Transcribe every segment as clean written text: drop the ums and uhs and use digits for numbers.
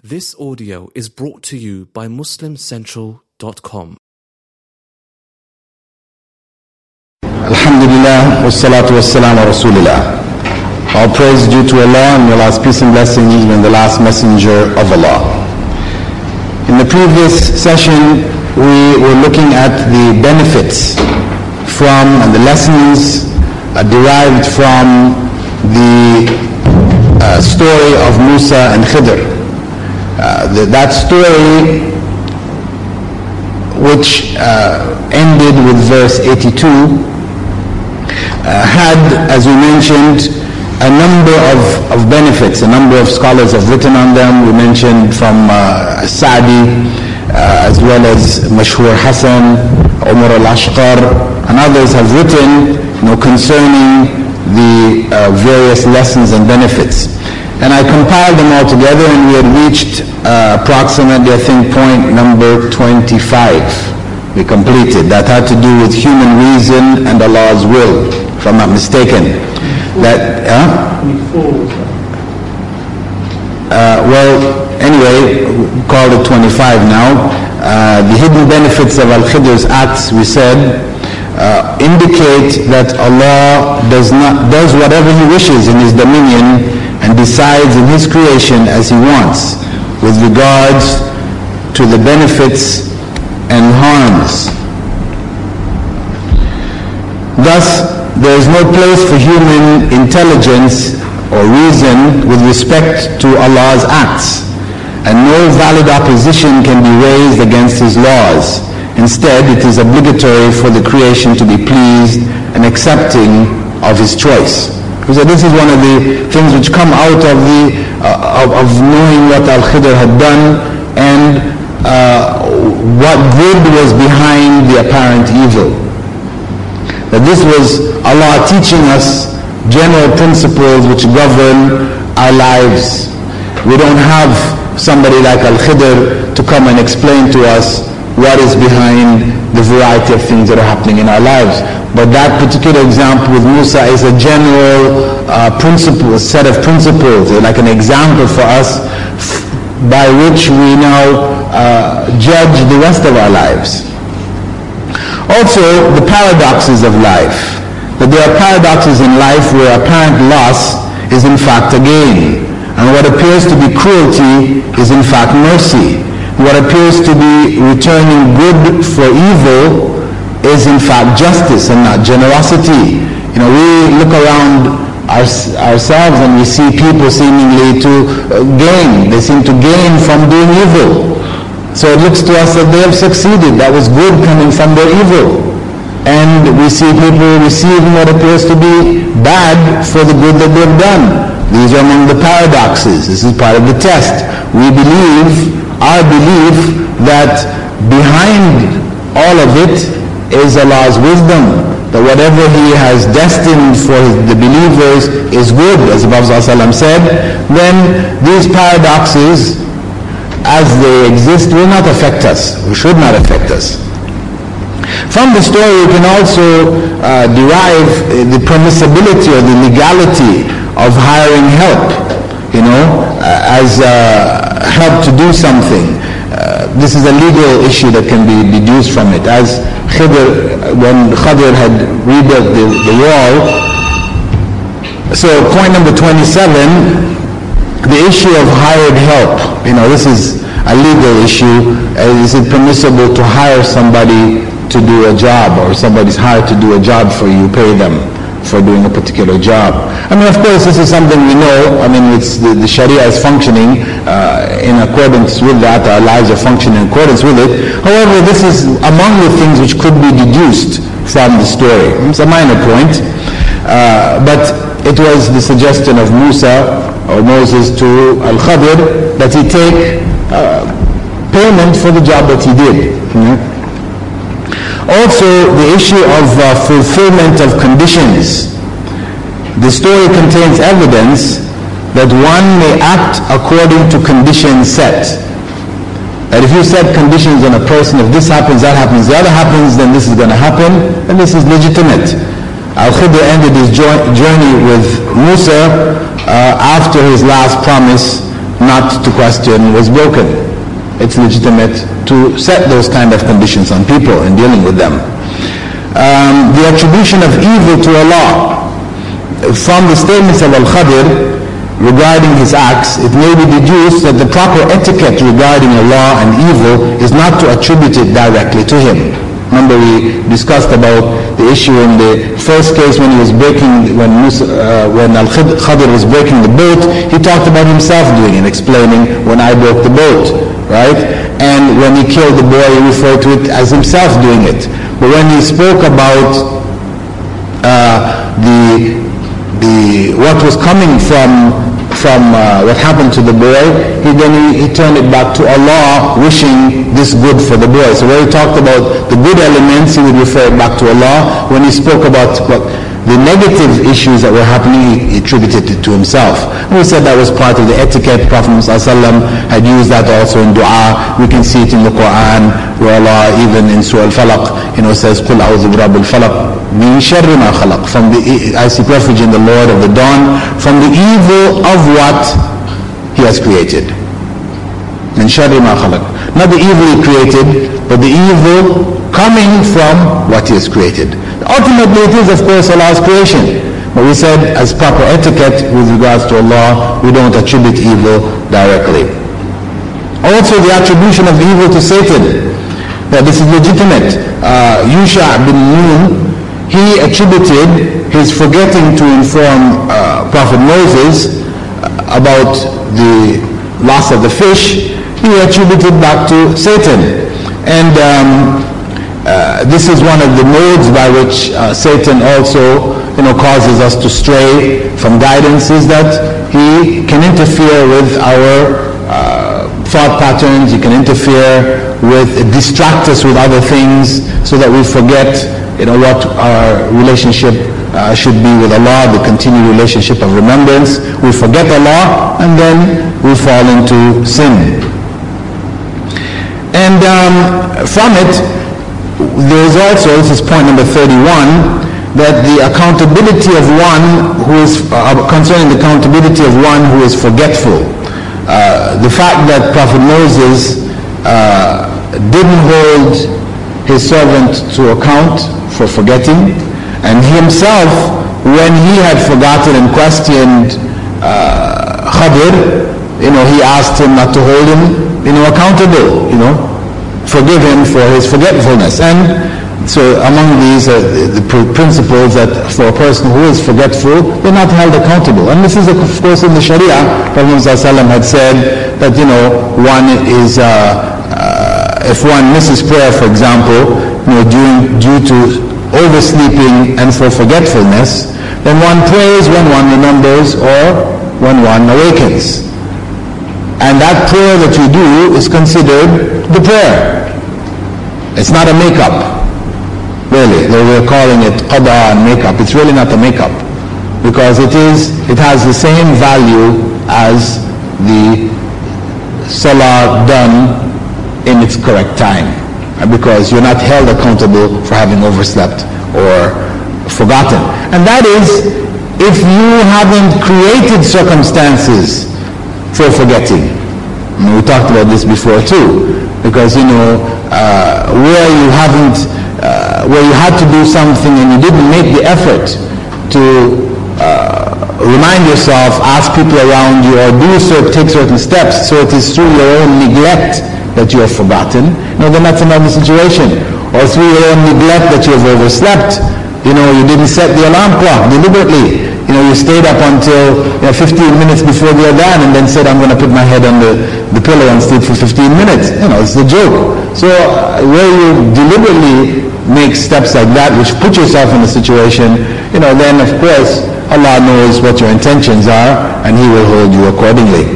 This audio is brought to you by MuslimCentral.com. Alhamdulillah, wassalatu wassalamu rasulillah. All praise due to Allah, and may Allah's peace and blessings on the last messenger of Allah. In the previous session, we were looking at the benefits from and the lessons derived from the story of Musa and Khidr. That story, which ended with verse 82, had, as we mentioned, a number of benefits. A number of scholars have written on them. We mentioned from Sa'di, as well as Mashhur Hassan, Umar al-Ashqar, and others have written concerning the various lessons and benefits. And I compiled them all together, and we had reached approximately, I think, point number 25. We completed. That had to do with human reason and Allah's will, if I'm not mistaken. Anyway, we called it 25 now. The hidden benefits of Al-Khidr's acts, we said, indicate that Allah does whatever He wishes in His dominion and decides in His creation as He wants with regards to the benefits and harms. Thus, there is no place for human intelligence or reason with respect to Allah's acts, and no valid opposition can be raised against His laws. Instead, it is obligatory for the creation to be pleased and accepting of His choice. So this is one of the things which come out of knowing what Al-Khidr had done and what good was behind the apparent evil. That this was Allah teaching us general principles which govern our lives. We don't have somebody like Al-Khidr to come and explain to us what is behind the variety of things that are happening in our lives. But that particular example with Musa is a general principle, a set of principles, like an example for us by which we now judge the rest of our lives. Also, the paradoxes of life. That there are paradoxes in life where apparent loss is in fact a gain. And what appears to be cruelty is in fact mercy. What appears to be returning good for evil is in fact justice and not generosity. We look around ourselves and we see people seemingly to gain. They seem to gain from doing evil. So it looks to us that they have succeeded. That was good coming from their evil. And we see people receiving what appears to be bad for the good that they've done. These are among the paradoxes. This is part of the test. Our belief that behind all of it is Allah's wisdom, that whatever He has destined for the believers is good, as the Prophet ﷺ said, then these paradoxes, as they exist, will not affect us, or should not affect us. From the story, we can also derive the permissibility or the legality of hiring help, as help to do something. This is a legal issue that can be deduced from it. As when Khidr had rebuilt the wall. So point number 27, the issue of hired help. This is a legal issue. Is it permissible to hire somebody to do a job, or somebody's hired to do a job for you, pay them for doing a particular job? Of course, this is something we know. It's the Sharia is functioning in accordance with that. Our lives are functioning in accordance with it. However, this is among the things which could be deduced from the story. It's a minor point. But it was the suggestion of Musa or Moses to Al-Khidr that he take payment for the job that he did. Also, the issue of fulfillment of conditions. The story contains evidence that one may act according to conditions set. That if you set conditions on a person, if this happens, that happens, the other happens, then this is going to happen, and this is legitimate. Al-Khidr ended his journey with Musa after his last promise not to question was broken. It's legitimate to set those kind of conditions on people in dealing with them. The attribution of evil to Allah. From the statements of Al-Khadir regarding his acts, it may be deduced that the proper etiquette regarding Allah and evil is not to attribute it directly to him. Remember, we discussed about the issue in the first case when he was breaking, when Al-Khadir was breaking the boat. He talked about himself doing it, explaining when I broke the boat, right? And when he killed the boy, he referred to it as himself doing it. But when he spoke about what was coming from what happened to the boy, he turned it back to Allah, wishing this good for the boy. So when he talked about the good elements, he would refer it back to Allah. When he spoke about the negative issues that were happening, he attributed it to himself. And we said that was part of the etiquette. Prophet ﷺ had used that also in dua. We can see it in the Quran, where Allah, even in Surah Al-Falaq, says, قُلْ أَعُوذُ بِرَبِّ الْفَلَقِ مِنْ شَرِّ مَا خَلَقَ. I seek refuge in the Lord of the dawn, from the evil of what He has created. مِنْ شَرِّ مَا خَلَقَ. Not the evil He created, but the evil coming from what He has created. Ultimately, it is, of course, Allah's creation. But we said, as proper etiquette with regards to Allah, we don't attribute evil directly. Also, the attribution of evil to Satan. This is legitimate. Yusha bin Nun, he attributed his forgetting to inform Prophet Moses about the loss of the fish. He attributed back to Satan. And this is one of the modes by which Satan also causes us to stray from guidance, is that he can interfere with our thought patterns. He can interfere distract us with other things, so that we forget what our relationship should be with Allah, the continued relationship of remembrance. We forget Allah, and then we fall into sin. And from it, there is also, this is point number 31, that the accountability of one who is, concerning the accountability of one who is forgetful. The fact that Prophet Moses didn't hold his servant to account for forgetting, and he himself, when he had forgotten and questioned Khadir, he asked him not to hold him, accountable, forgive him for his forgetfulness. And so among these are the principles that for a person who is forgetful, they're not held accountable. And this is, of course, in the Sharia. Prophet ﷺ had said that, one is, if one misses prayer, for example, due to oversleeping and for forgetfulness, then one prays when one remembers or when one awakens. And that prayer that you do is considered the prayer. It's not a makeup. Really, they were calling it qada and makeup. It's really not a makeup, because it has the same value as the salah done in its correct time, because you're not held accountable for having overslept or forgotten. And that is if you haven't created circumstances for forgetting. We talked about this before too, because where you haven't where you had to do something and you didn't make the effort to remind yourself, ask people around you, or take certain steps, so it is through your own neglect that you have forgotten, then that's another situation. Or through your own neglect that you have overslept. You didn't set the alarm clock deliberately. You stayed up until 15 minutes before the adhan and then said, I'm going to put my head on the pillow and sleep for 15 minutes. It's a joke. So where you deliberately make steps like that, which put yourself in a situation, then of course Allah knows what your intentions are and He will hold you accordingly.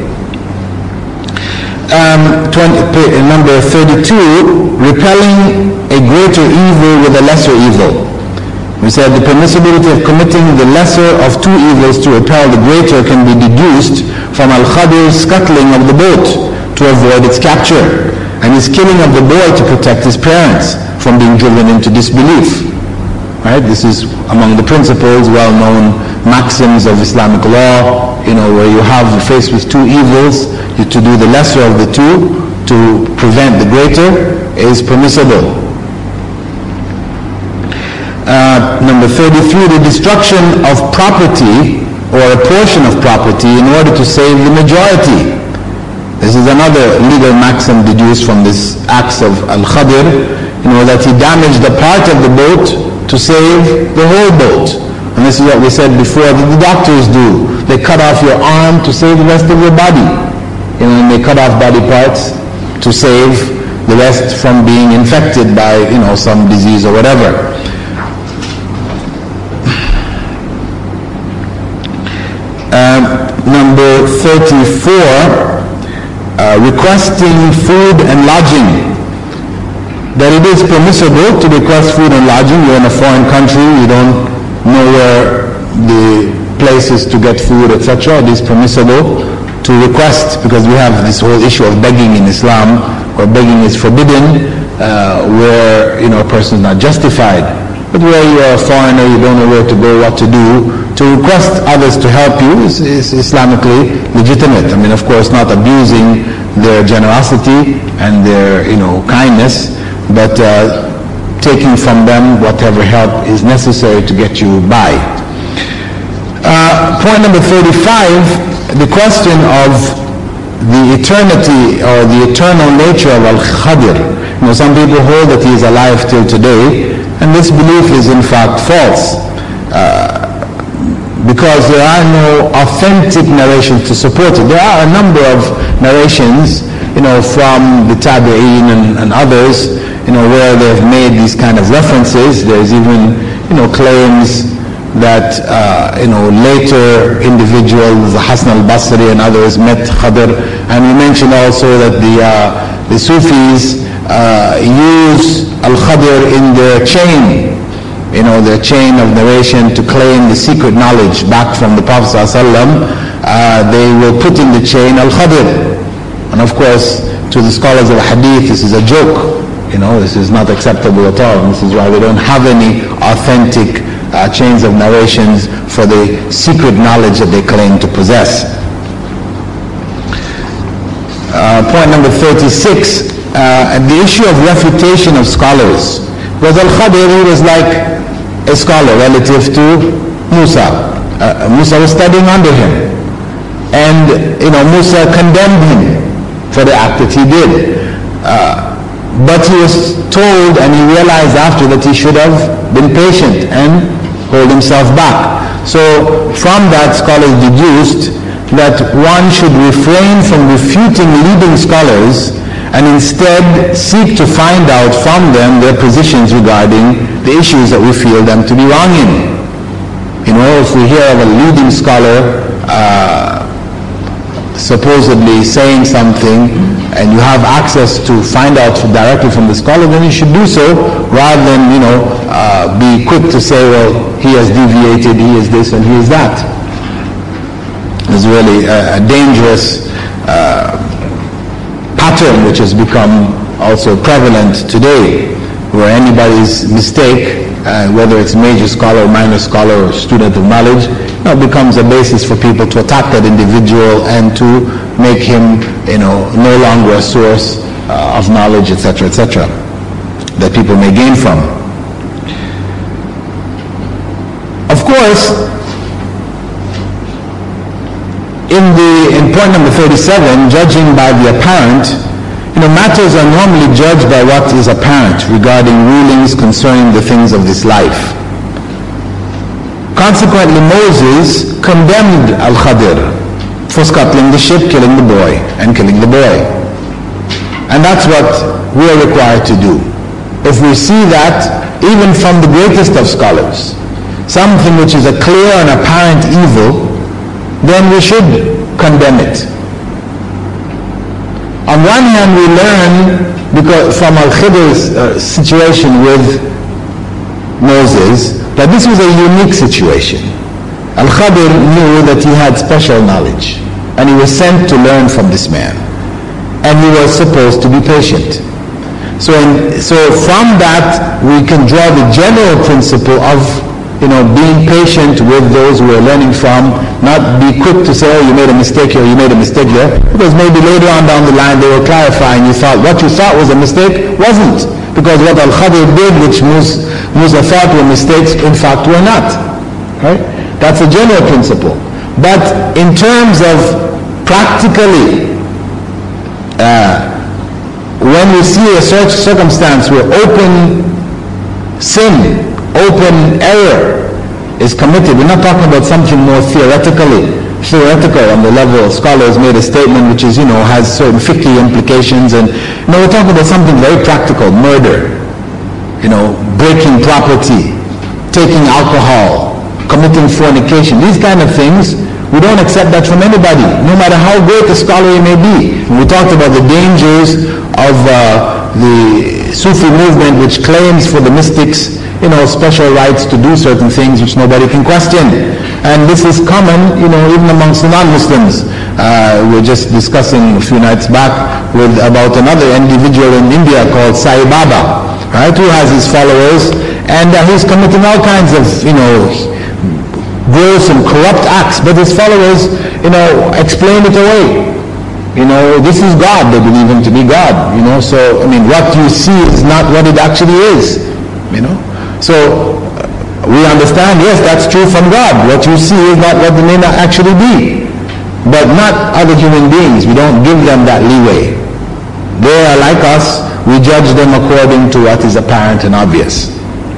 Number 32, repelling a greater evil with a lesser evil. We said the permissibility of committing the lesser of two evils to repel the greater can be deduced from Al-Khadir's scuttling of the boat to avoid its capture, and his killing of the boy to protect his parents from being driven into disbelief. Right? This is among the principles, well-known maxims of Islamic law, where you have faced with two evils, to do the lesser of the two to prevent the greater is permissible. Number 33, the destruction of property or a portion of property in order to save the majority. This is another legal maxim deduced from this acts of Al-Khadir, that he damaged a part of the boat to save the whole boat. And this is what we said before that the doctors do. They cut off your arm to save the rest of your body. And they cut off body parts to save the rest from being infected by, some disease or whatever. Number 34, requesting food and lodging. That it is permissible to request food and lodging. You're in a foreign country, you don't know where the places to get food, etc. It is permissible to request, because we have this whole issue of begging in Islam, where begging is forbidden, where a person is not justified. But where you are a foreigner, you don't know where to go, what to do, to request others to help you is Islamically legitimate. Of course, not abusing their generosity and their kindness, but taking from them whatever help is necessary to get you by. Point number 35, the question of the eternity or the eternal nature of Al-Khadir. Some people hold that he is alive till today, and this belief is in fact false, because there are no authentic narrations to support it. There are a number of narrations, from the Tabi'een and others, where they've made these kind of references. There's even, claims that, later individuals, Hasan al-Basri and others, met Khadir. And we mentioned also that the Sufis use Al-Khadir in their chain, their chain of narration to claim the secret knowledge back from the Prophet ﷺ. They will put in the chain Al-Khadir. And of course, to the scholars of Hadith, this is a joke. This is not acceptable at all. And this is why we don't have any authentic chains of narrations for the secret knowledge that they claim to possess. Point number 36, the issue of refutation of scholars. Because Al-Khadir, he was like a scholar relative to Musa. Musa was studying under him. And, Musa condemned him for the act that he did. But he was told, and he realized after, that he should have been patient and hold himself back. So from that, scholars deduced that one should refrain from refuting leading scholars and instead seek to find out from them their positions regarding the issues that we feel them to be wrong in. If we hear of a leading scholar supposedly saying something, and you have access to find out directly from the scholar, then you should do so, rather than be quick to say, well, he has deviated, he is this and he is that. It's really a dangerous pattern which has become also prevalent today, where anybody's mistake, whether it's major scholar or minor scholar or student of knowledge, becomes a basis for people to attack that individual and to make him, no longer a source of knowledge, etc., etc., that people may gain from. Of course, in point number 37, judging by the apparent, matters are normally judged by what is apparent regarding rulings concerning the things of this life. Consequently, Moses condemned Al-Khadir for scuttling the ship, killing the boy, and killing the boy. And that's what we are required to do. If we see that, even from the greatest of scholars, something which is a clear and apparent evil, then we should condemn it. On one hand, we learn from Al-Khadir's situation with Moses that this was a unique situation. Al-Khadir knew that he had special knowledge, and he was sent to learn from this man, and he was supposed to be patient. So from that we can draw the general principle of being patient with those who are learning from, not be quick to say, oh, you made a mistake here, you made a mistake there, because maybe later on down the line they will clarify and what you thought was a mistake wasn't, because what Al-Khadir did, which Musa thought were mistakes, in fact were not. Right? That's a general principle. But in terms of practically, when we see a such circumstance where open sin, open error is committed, we're not talking about something more theoretical on the level. Scholars made a statement which is, has certain fiqh implications, and we're talking about something very practical: murder, breaking property, taking alcohol, committing fornication. These kind of things, we don't accept that from anybody, no matter how great a scholar he may be. And we talked about the dangers of the Sufi movement, which claims for the mystics, special rights to do certain things which nobody can question. And this is common, even amongst the non-Muslims. We were just discussing a few nights back about another individual in India called Sai Baba, right, who has his followers, and he's committing all kinds of, gross and corrupt acts, but his followers, explain it away. This is God, they believe him to be God, so, what you see is not what it actually is, So, we understand, yes, that's true from God. What you see is not what they may not actually be. But not other human beings. We don't give them that leeway. They are like us. We judge them according to what is apparent and obvious.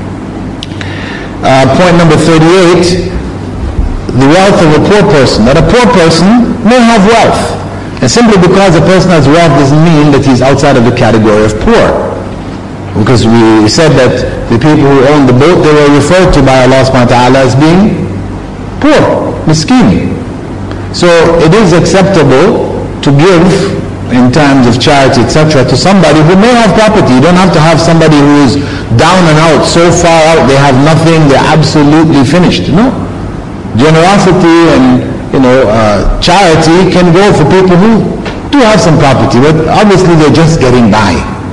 Point number 38, the wealth of a poor person. That a poor person may have wealth. And simply because a person has wealth doesn't mean that he's outside of the category of poor. Because we said that the people who owned the boat, they were referred to by Allah subhanahu wa ta'ala as being poor, miskin. So it is acceptable to give in terms of charity, etc., to somebody who may have property. You don't have to have somebody who is down and out, so far out, they have nothing, they're absolutely finished. No. Generosity and charity can go for people who do have some property, but obviously they're just getting by.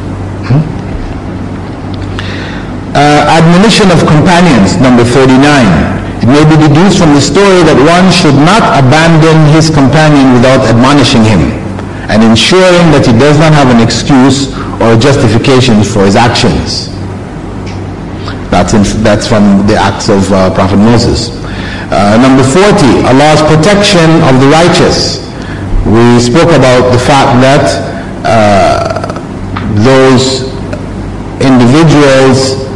Admonition of companions, number 39. It may be deduced from the story that one should not abandon his companion without admonishing him and ensuring that he does not have an excuse or justification for his actions. That's from the acts of Prophet Moses. Number 40, Allah's protection of the righteous. We spoke about the fact that those individuals,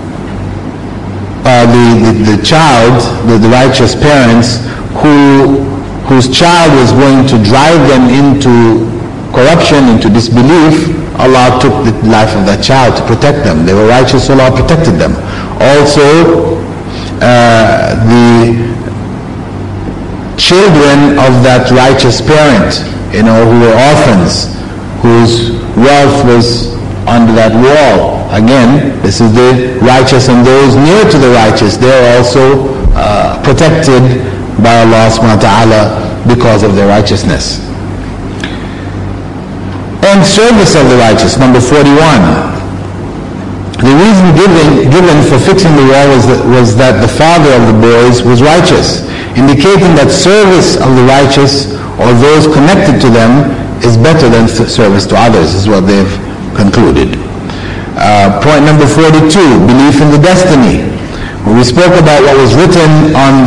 the child, the righteous parents whose child was going to drive them into corruption, into disbelief, Allah took the life of that child to protect them. They were righteous, so Allah protected them. Also, the children of that righteous parent, who were orphans, whose wealth was under that wall. Again, this is the righteous, and those near to the righteous, they are also protected by Allah subhanahu wa ta'ala because of their righteousness. And service of the righteous, number 41. The reason given for fixing the wall was that the father of the boys was righteous, indicating that service of the righteous or those connected to them is better than service to others, is what they've concluded. Point number 42, belief in the destiny. When we spoke about what was written on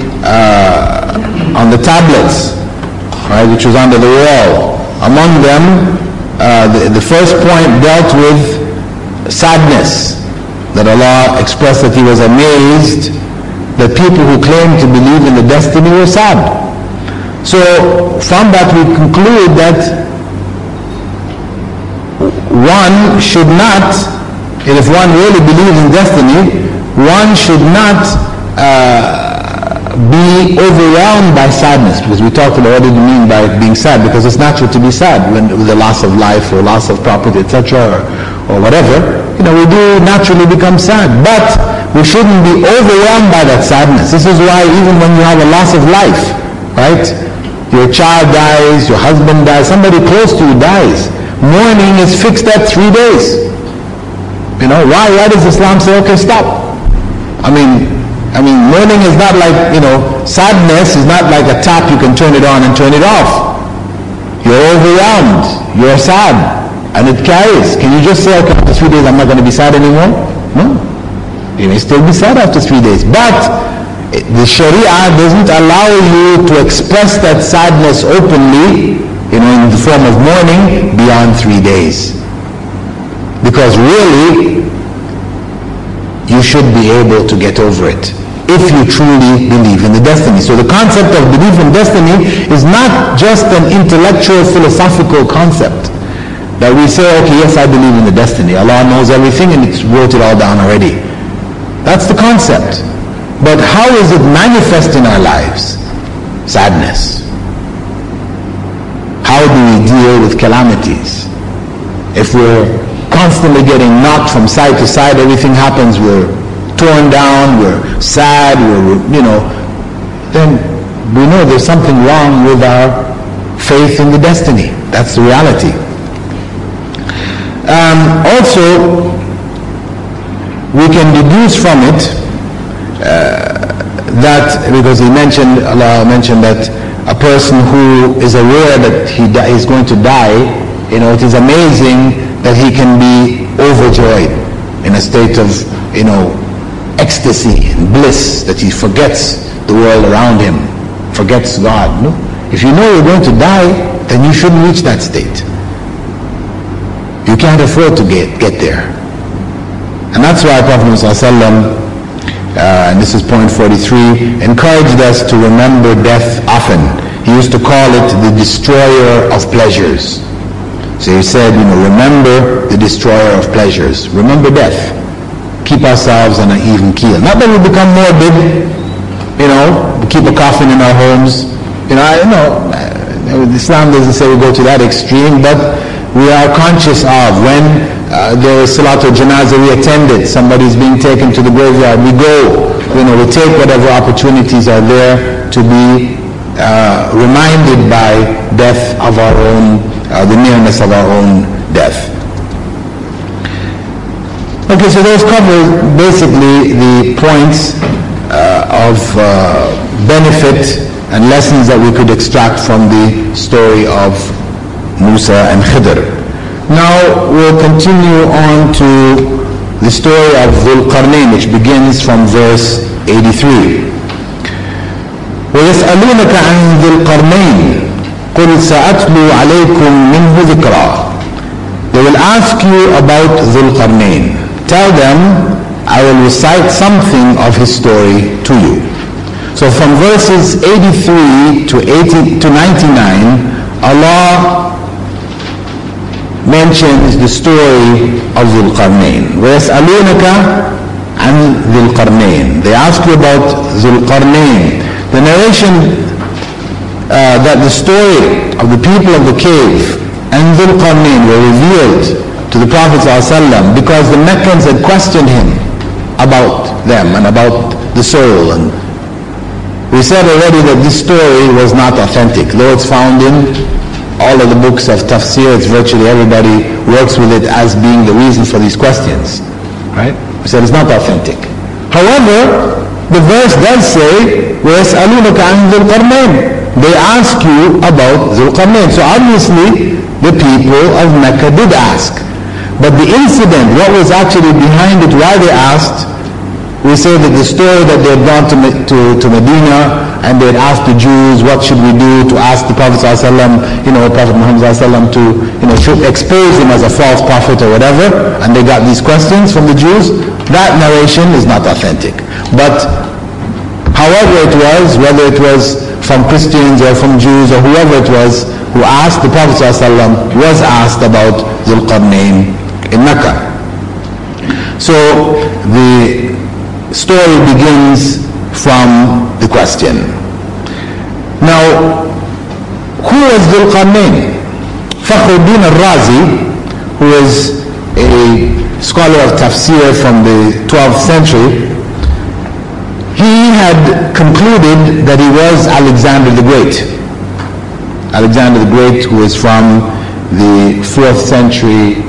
the tablets, right, which was under the wall. Among them, the first point dealt with sadness, that Allah expressed that He was amazed that people who claimed to believe in the destiny were sad. So from that we conclude that one should not, and if one really believes in destiny, one should not be overwhelmed by sadness, because we talked about what do you mean by being sad, because it's natural to be sad with the loss of life or loss of property, etc., or whatever. We do naturally become sad, but we shouldn't be overwhelmed by that sadness. This is why even when you have a loss of life, right, your child dies, your husband dies, somebody close to you dies, mourning is fixed at 3 days. Why does Islam say, okay, stop? I mean, mourning is not like, sadness is not like a tap you can turn it on and turn it off. You're overwhelmed. You're sad. And it carries. Can you just say, okay, after 3 days I'm not going to be sad anymore? No. You may still be sad after 3 days. But the Sharia doesn't allow you to express that sadness openly, in the form of mourning, beyond 3 days. Because really, you should be able to get over it if you truly believe in the destiny. So the concept of belief in destiny is not just an intellectual, philosophical concept that we say, okay, yes, I believe in the destiny. Allah knows everything and it's wrote it all down already. That's the concept. But how is it manifest in our lives? Sadness. How do we deal with calamities? If we're constantly getting knocked from side to side, everything happens, we're torn down, we're sad, then we know there's something wrong with our faith in the destiny. That's the reality. Also, we can deduce from it that, because Allah mentioned that a person who is aware that he is going to die, it is amazing that he can be overjoyed in a state of, ecstasy and bliss, that he forgets the world around him, forgets God. No? If you know you're going to die, then you shouldn't reach that state. You can't afford to get there. And that's why Prophet ﷺ, and this is point 43, encouraged us to remember death often. He used to call it the destroyer of pleasures. So he said, remember the destroyer of pleasures. Remember death. Keep ourselves on an even keel. Not that we become morbid, we keep a coffin in our homes. Islam doesn't say we go to that extreme, but we are conscious of when there is Salatul Janazah, we attend it. Somebody's being taken to the graveyard, we go. We take whatever opportunities are there to be reminded by death of our own, the nearness of our own death. Okay, so those cover basically the points of benefit and lessons that we could extract from the story of Musa and Khidr. Now we'll continue on to the story of Dhul Qarnayn, which begins from verse 83. وَيَسْأَلُونَكَ عَنْ ذِي الْقَرْنَيْنِ قُلْ سَأَتْلُو عَلَيْكُمْ مِنْهُ ذِكْرًا. They will ask you about Dhul Qarnayn. Tell them, I will recite something of his story to you. So from verses 83 to 99, Allah mentions the story of Dhul Qarnayn. وَيَسْأَلُونَكَ عَنْ ذِي الْقَرْنَيْنِ. They ask you about Dhul Qarnayn. The narration that the story of the people of the cave and Dhul Qarnayn were revealed to the Prophet ﷺ because the Meccans had questioned him about them and about the soul. And we said already that this story was not authentic. Though it's found in all of the books of tafsir, it's virtually everybody works with it as being the reason for these questions. Right? We said it's not authentic. However, the verse does say, وَيَسْأَلُونَكَ عَنْ ذِي الْقَرْنَيْنِ. They ask you about Dhul Qarnayn. So obviously, the people of Mecca did ask. But the incident, what was actually behind it, why they asked, we say that the story that they had gone to Medina and they had asked the Jews, what should we do to ask the Prophet ﷺ, Prophet Muhammad ﷺ to, should expose him as a false prophet or whatever, and they got these questions from the Jews. That narration is not authentic. But however it was, whether it was from Christians or from Jews or whoever it was who asked, the Prophet ﷺ was asked about Dhul Qarnayn in Mecca. So the story begins from the question. Now, who was Dhul Qarnayn? Fakhruddin al-Razi, who is a scholar of tafsir from the 12th century, he had concluded that he was Alexander the Great. Alexander the Great, who is from the 4th century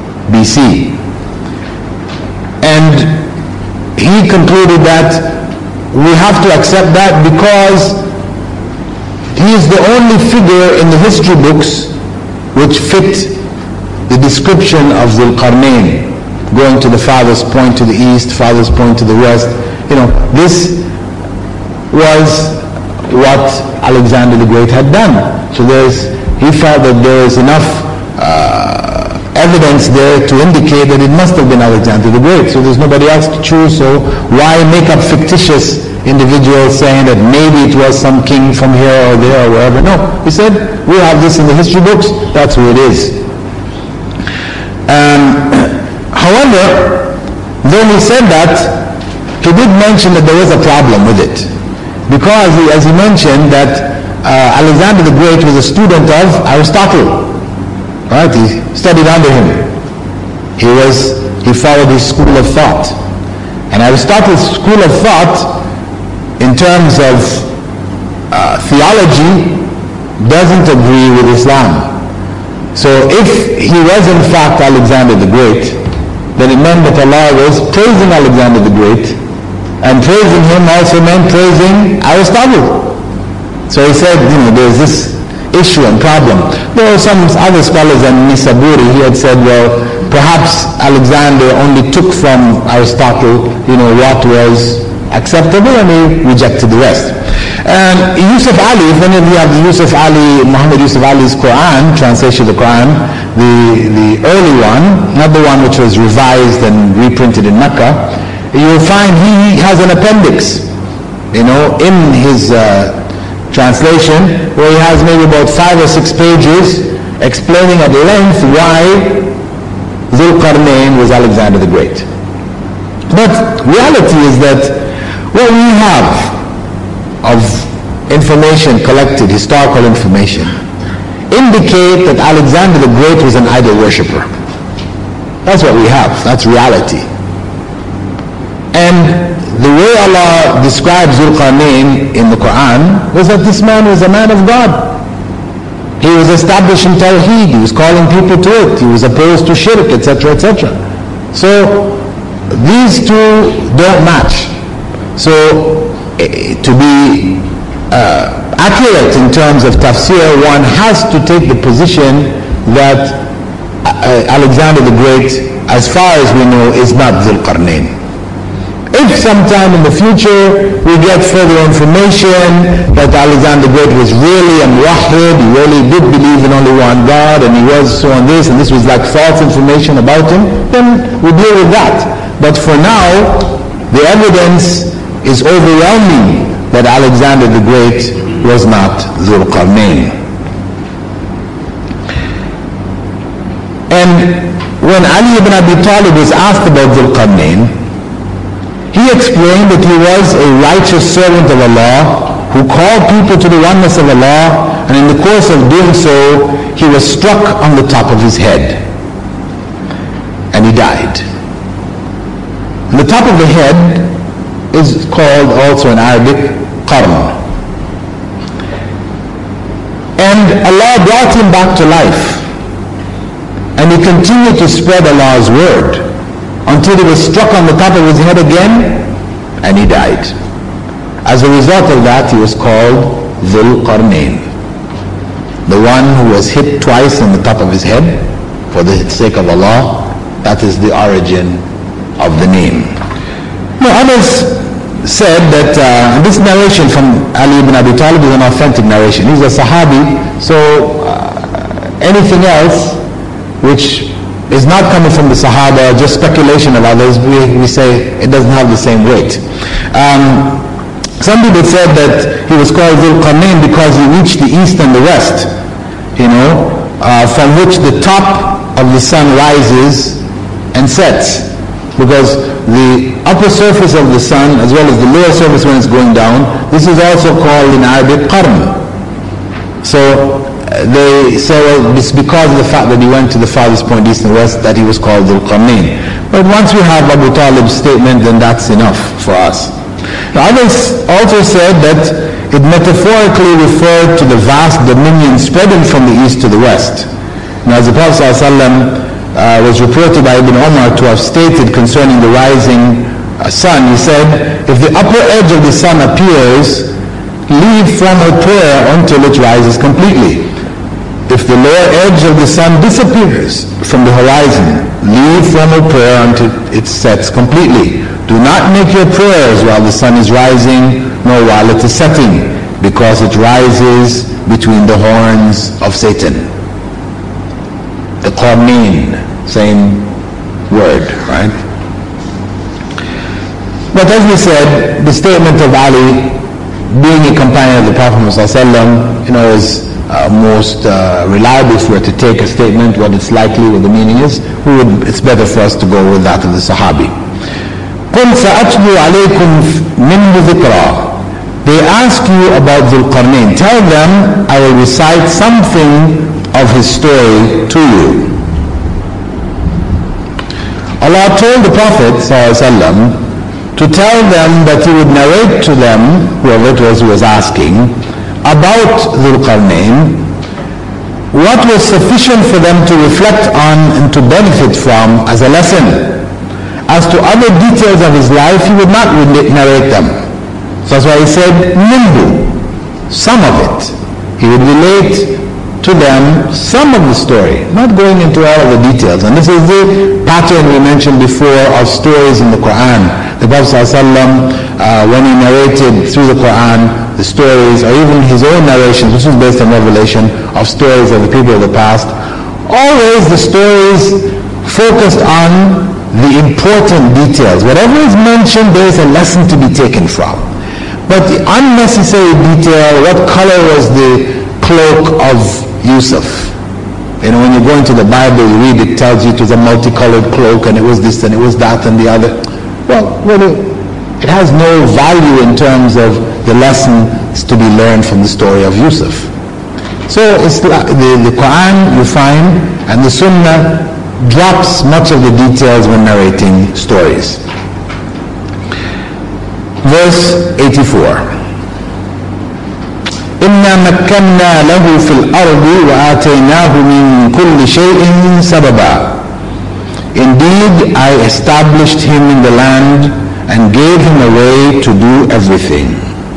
BC. And he concluded that we have to accept that because he is the only figure in the history books which fit the description of Dhul Qarnayn, going to the farthest point to the east, farthest point to the west. This was what Alexander the Great had done. So he felt that there is enough evidence there to indicate that it must have been Alexander the Great. So there's nobody else to choose, so why make up fictitious individuals saying that maybe it was some king from here or there or wherever? No, he said, we have this in the history books, that's who it is. However, though he said that, he did mention that there was a problem with it. Because, as he mentioned, that Alexander the Great was a student of Aristotle. Right? He studied under him. He followed his school of thought. And Aristotle's school of thought, in terms of theology, doesn't agree with Islam. So if he was in fact Alexander the Great, then it meant that Allah was praising Alexander the Great, and praising him also meant praising Aristotle. So he said, there's this issue and problem. There were some other scholars, and Nisaburi, he had said, well, perhaps Alexander only took from Aristotle, what was acceptable, and he rejected the rest. And Yusuf Ali, if any of you have the Muhammad Yusuf Ali's Quran, translation of the Quran, the early one, not the one which was revised and reprinted in Mecca, you'll find he has an appendix, in his translation, where he has maybe about 5 or 6 pages explaining at length why Dhul Qarnayn was Alexander the Great. But reality is that what we have of information collected, historical information, indicate that Alexander the Great was an idol worshipper. That's what we have. That's reality. And the way Allah describes Dhul Qarnayn in the Quran was that this man was a man of God. He was establishing Tawheed. He was calling people to it. He was opposed to shirk, etc., etc. So these two don't match. So to be accurate in terms of tafsir, one has to take the position that Alexander the Great, as far as we know, is not Dhul Qarnayn. If sometime in the future we get further information that Alexander the Great was really a muwahhid, he really did believe in only one God, and he was so on this, and this was like false information about him, then we deal with that. But for now, the evidence is overwhelming that Alexander the Great was not Dhul Qarnayn. And when Ali ibn Abi Talib was asked about Dhul Qarnayn, he explained that he was a righteous servant of Allah who called people to the oneness of Allah, and in the course of doing so, he was struck on the top of his head, and he died. And the top of the head is called also in Arabic qarn. And Allah brought him back to life, and he continued to spread Allah's word until he was struck on the top of his head again, and he died. As a result of that, he was called Dhul Qarnayn, the one who was hit twice on the top of his head for the sake of Allah. That is the origin of the name. Now, others said that this narration from Ali ibn Abi Talib is an authentic narration. He's a Sahabi, so anything else which is not coming from the Sahaba, just speculation of others, we say it doesn't have the same weight. Some people said that he was called Dhul Qarnayn because he reached the east and the west, from which the top of the sun rises and sets. Because the upper surface of the sun, as well as the lower surface when it's going down, this is also called in Arabic qarn. So they say, well, it's because of the fact that he went to the farthest point, east and west, that he was called Dhul Qarnayn. But once we have Abu Talib's statement, then that's enough for us. Now, others also said that it metaphorically referred to the vast dominion spreading from the east to the west. Now, as the Prophet ﷺ was reported by Ibn Umar to have stated concerning the rising sun, he said, if the upper edge of the sun appears, leave formal prayer until it rises completely. If the lower edge of the sun disappears from the horizon, leave formal prayer until it sets completely. Do not make your prayers while the sun is rising, nor while it is setting, because it rises between the horns of Satan. The Qarnayn, same word, right? But as we said, the statement of Ali, being a companion of the Prophet ﷺ, is most reliable. If we were to take a statement, what it's likely, what the meaning is, it's better for us to go with that of the Sahabi. قُلْ سَأَتْلُو عَلَيْكُمْ مِنْهُ ذِكْرًا. They ask you about Dhul Qarnayn. Tell them, I will recite something of his story to you. Allah told the Prophet ﷺ to tell them that he would narrate to them, whoever it was who was asking, about Dhul Qarnayn, what was sufficient for them to reflect on and to benefit from as a lesson. As to other details of his life, he would not narrate them. So that's why he said, minhu, some of it. He would relate to them some of the story, not going into all of the details. And this is the pattern we mentioned before of stories in the Quran. The Prophet ﷺ, when he narrated through the Quran the stories, or even his own narrations, which was based on revelation, of stories of the people of the past, always the stories focused on the important details. Whatever is mentioned, there is a lesson to be taken from. But the unnecessary detail, what color was the cloak of Yusuf? When you go into the Bible, you read, it tells you it was a multicolored cloak, and it was this, and it was that, and the other. Well, it has no value in terms of the lessons to be learned from the story of Yusuf. So it's the Quran you find, and the Sunnah drops much of the details when narrating stories. Verse 84. إِنَّا مَكَّنَّا لَهُ فِي الْأَرْضِ وَآتَيْنَاهُ مِنْ كُلِّ شَيْءٍ سَبَبًا. Indeed, I established him in the land and gave him a way to do everything.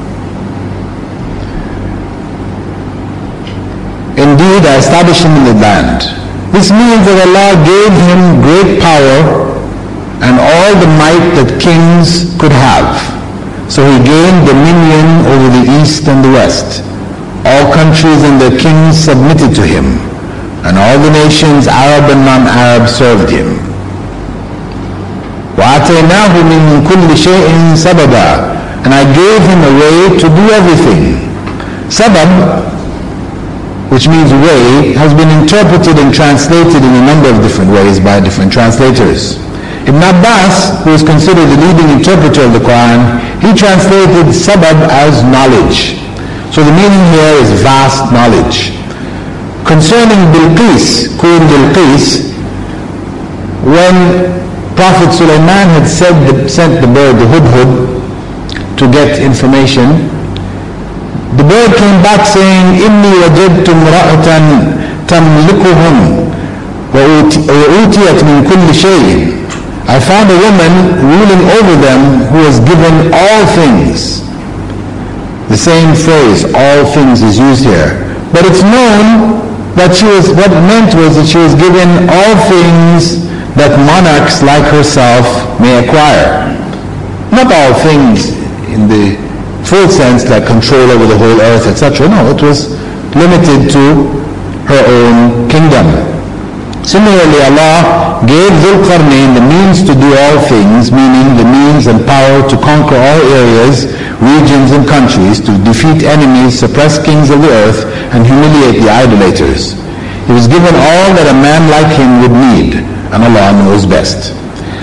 Indeed, I established him in the land. This means that Allah gave him great power and all the might that kings could have. So he gained dominion over the east and the west. All countries and their kings submitted to him, and all the nations, Arab and non-Arab, served him. وَآتَيْنَاهُ مِنْ كُلِّ شَيْءٍ سَبَبًا. And I gave him a way to do everything. Sabab, which means way, has been interpreted and translated in a number of different ways by different translators. Ibn Abbas, who is considered the leading interpreter of the Quran, he translated sabab as knowledge. So the meaning here is vast knowledge. Concerning Bilqis, Queen Bilqis, when Prophet Sulaiman had sent the bird, the hudhud, to get information, the bird came back saying, إِنِّي وَجَدْتُ امْرَأَةً تَمْلِكُهُمْ وَأُوتِيَتْ مِنْ كُلِّ شَيْءٍ. I found a woman ruling over them who was given all things. The same phrase, all things, is used here. But it's known that what it meant was that she was given all things that monarchs like herself may acquire. Not all things in the full sense, like control over the whole earth, etc. No, it was limited to her own kingdom. Similarly, Allah gave Dhul Qarnayn the means to do all things, meaning the means and power to conquer all areas, regions and countries, to defeat enemies, suppress kings of the earth, and humiliate the idolaters. He was given all that a man like him would need, and Allah knows best.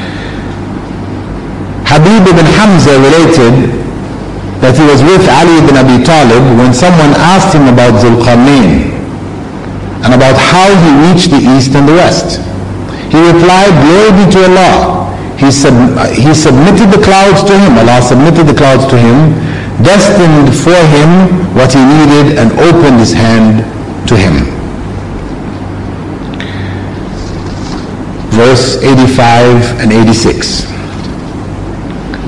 Habib ibn Hamza related that he was with Ali ibn Abi Talib when someone asked him about Dhul Qarnayn and about how he reached the east and the west. He replied, glory be to Allah. He submitted the clouds to him. Allah submitted the clouds to him, destined for him what he needed, and opened his hand to him. Verse 85 and 86.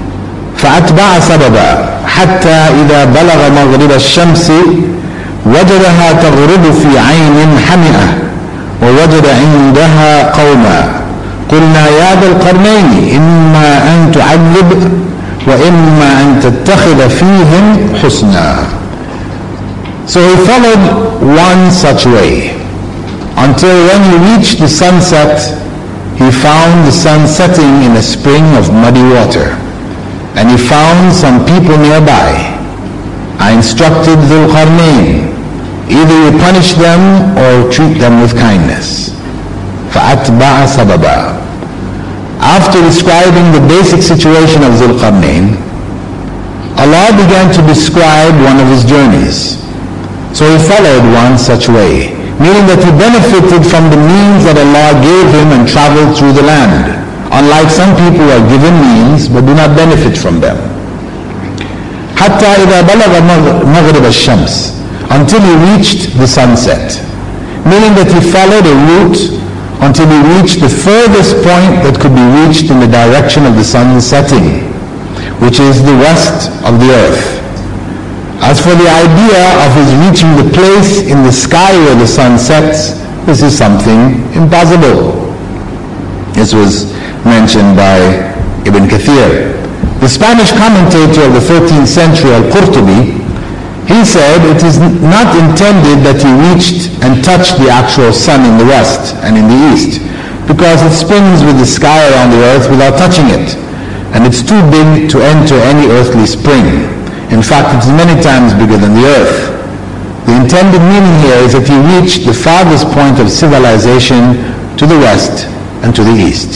فأتبع سببا حتى إذا بلغ مغرب الشمس وجدها تغرب في عين حمئة ووجد عندها قوما قلنا يا ذا القرنين إما أن تعذب وإما أن تتخذ فيهم حسنا. So he followed one such way until when he reached the sunset, he found the sun setting in a spring of muddy water, and he found some people nearby. I instructed Dhul Qarnayn, either you punish them or treat them with kindness. فَأَتْبَعَ سَبَبًا. After describing the basic situation of Dhul Qarnayn, Allah began to describe one of his journeys. So he followed one such way, meaning that he benefited from the means that Allah gave him and traveled through the land, unlike some people who are given means but do not benefit from them. حتى إذا بلغ مغرب الشمس, until he reached the sunset, meaning that he followed a route until he reached the furthest point that could be reached in the direction of the sun setting, which is the west of the earth. As for the idea of his reaching the place in the sky where the sun sets, this is something impossible. This was mentioned by Ibn Kathir. The Spanish commentator of the 13th century, Al-Qurtubi, he said it is not intended that he reached and touched the actual sun in the west and in the east, because it spins with the sky around the earth without touching it, and it's too big to enter any earthly spring. In fact, it is many times bigger than the earth. The intended meaning here is that he reached the farthest point of civilization to the west and to the east.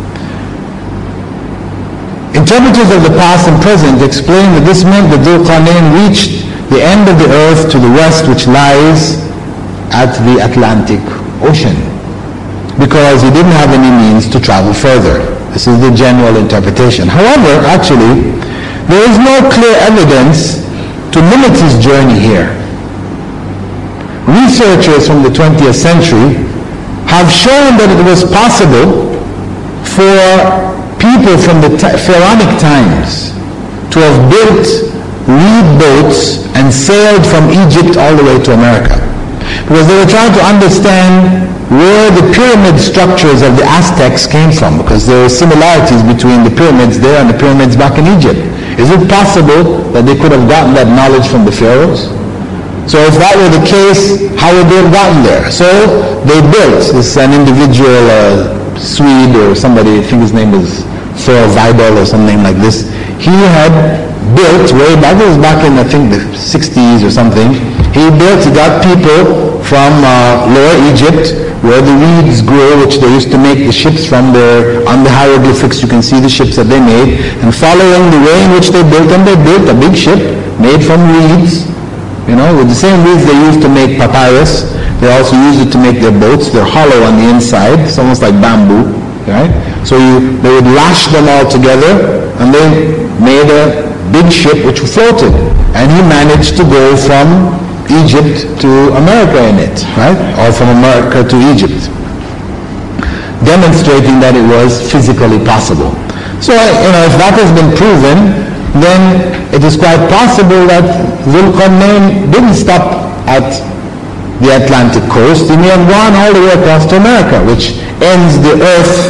Interpreters of the past and present explain that this meant that Dhul Qarnayn reached the end of the earth to the west, which lies at the Atlantic Ocean, because he didn't have any means to travel further. This is the general interpretation. However, actually, there is no clear evidence to limit his journey here. Researchers from the 20th century have shown that it was possible for people from the pharaonic times to have built reed boats and sailed from Egypt all the way to America, because they were trying to understand where the pyramid structures of the Aztecs came from, because there were similarities between the pyramids there and the pyramids back in Egypt. Is it possible that they could have gotten that knowledge from the pharaohs? So if that were the case, how would they have gotten there? So they built, this is an individual Swede or somebody, I think his name was Thor Vidal or some name like this. He had built way back, it was back in I think the 60s or something. He got people from Lower Egypt, where the reeds grew, which they used to make the ships from there. On the hieroglyphics you can see the ships that they made, and following the way in which they built them, they built a big ship made from reeds, with the same reeds they used to make papyrus. They also used it to make their boats. They're hollow on the inside, it's almost like bamboo, right? So they would lash them all together, and they made a big ship which floated, and he managed to go from Egypt to America in it, right? Or from America to Egypt, demonstrating that it was physically possible. So, if that has been proven, then it is quite possible that Dhul Qarnayn didn't stop at the Atlantic coast. He may have gone all the way across to America, which ends the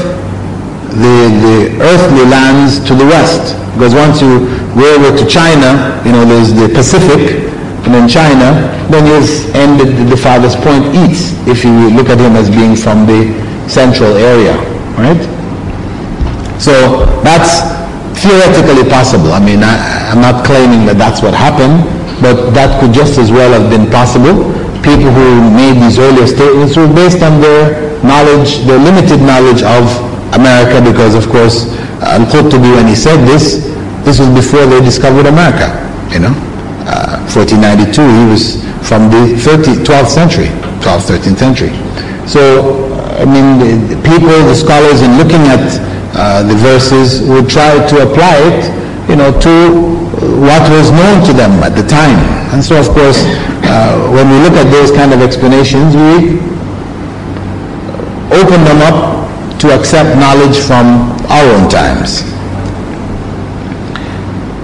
earthly lands to the west. Because once you go over to China, there's the Pacific, and in China, then you've ended the farthest point east, if you look at him as being from the central area, right? So that's theoretically possible. I mean, I'm not claiming that that's what happened, but that could just as well have been possible. People who made these earlier statements were based on their knowledge, their limited knowledge of America, because of course, Al-Qurtubi, when he said this was before they discovered America, 1492, he was from the 12th century, 12th, 13th century. So, the people, the scholars, in looking at the verses would try to apply it, to what was known to them at the time. And so, of course, when we look at those kind of explanations, we open them up to accept knowledge from our own times.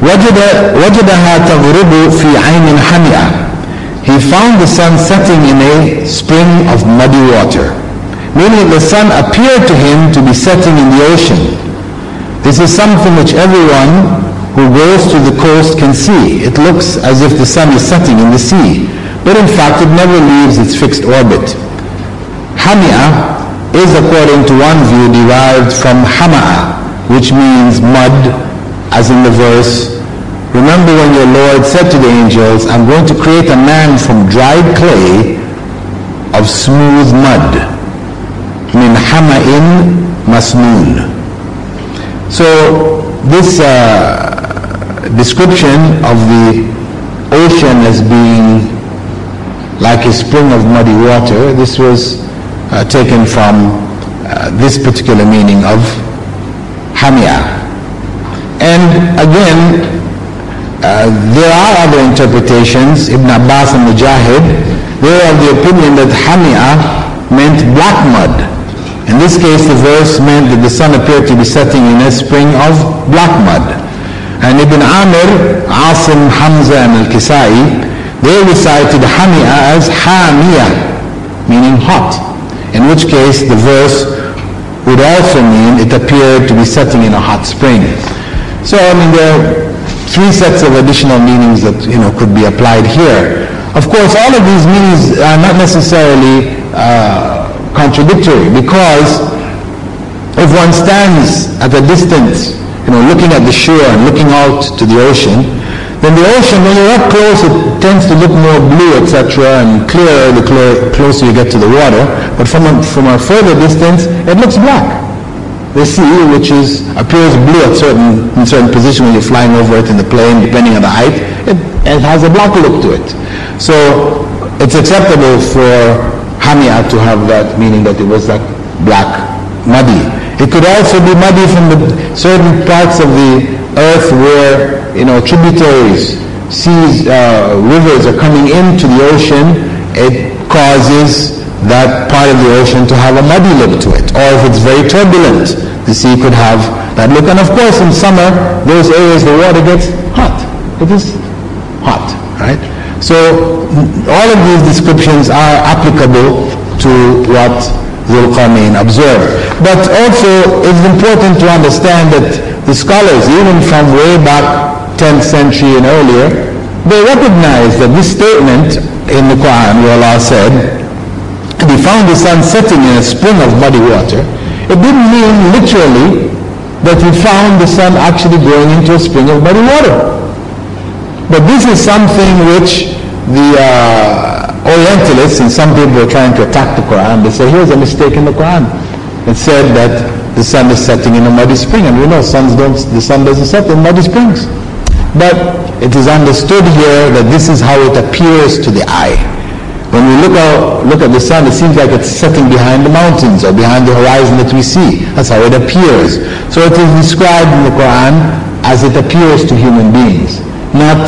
وجدها تغرب في عين حمئة. He found the sun setting in a spring of muddy water, meaning the sun appeared to him to be setting in the ocean. This is something which everyone who goes to the coast can see. It looks as if the sun is setting in the sea, but in fact it never leaves its fixed orbit. Hami'ah is, according to one view, derived from Hama'a, which means mud, as in the verse, "Remember when your Lord said to the angels, I'm going to create a man from dried clay of smooth mud, min hama'in masnoon." So this description of the ocean as being like a spring of muddy water, this was taken from this particular meaning of Hami'ah. And again, there are other interpretations. Ibn Abbas and Mujahid, they are of the opinion that Hami'ah meant black mud. In this case, the verse meant that the sun appeared to be setting in a spring of black mud. And Ibn Amir, Asim, Hamza, and Al-Kisai, they recited Hami'ah as Hamiyah, meaning hot, in which case the verse would also mean it appeared to be setting in a hot spring. So, there are three sets of additional meanings that could be applied here. Of course, all of these meanings are not necessarily contradictory, because if one stands at a distance, looking at the shore and looking out to the ocean, then the ocean, when you're up close, it tends to look more blue, etc., and clearer the closer you get to the water. But from a further distance, it looks black. The sea, which appears blue in certain position when you're flying over it in the plane, depending on the height, it has a black look to it. So it's acceptable for Hami'ah to have that meaning, that it was like black, muddy. It could also be muddy from the certain parts of the earth where tributaries, seas, rivers are coming into the ocean. It causes that part of the ocean to have a muddy look to it. Or if it's very turbulent, the sea could have that look. And of course, in summer, those areas the water gets hot. It is hot, right? So all of these descriptions are applicable to what Dhul Qarnayn observed. But also, it's important to understand that the scholars, even from way back 10th century and earlier, they recognize that this statement in the Quran, where Allah said, "He found the sun setting in a spring of muddy water," it didn't mean literally that he found the sun actually going into a spring of muddy water. But this is something which the Orientalists, and some people are trying to attack the Quran, they say, here's a mistake in the Quran. It said that the sun is setting in a muddy spring, and we know the sun doesn't set in muddy springs. But it is understood here that this is how it appears to the eye. When we look at the sun, it seems like it's setting behind the mountains or behind the horizon that we see. That's how it appears. So it is described in the Quran as it appears to human beings, not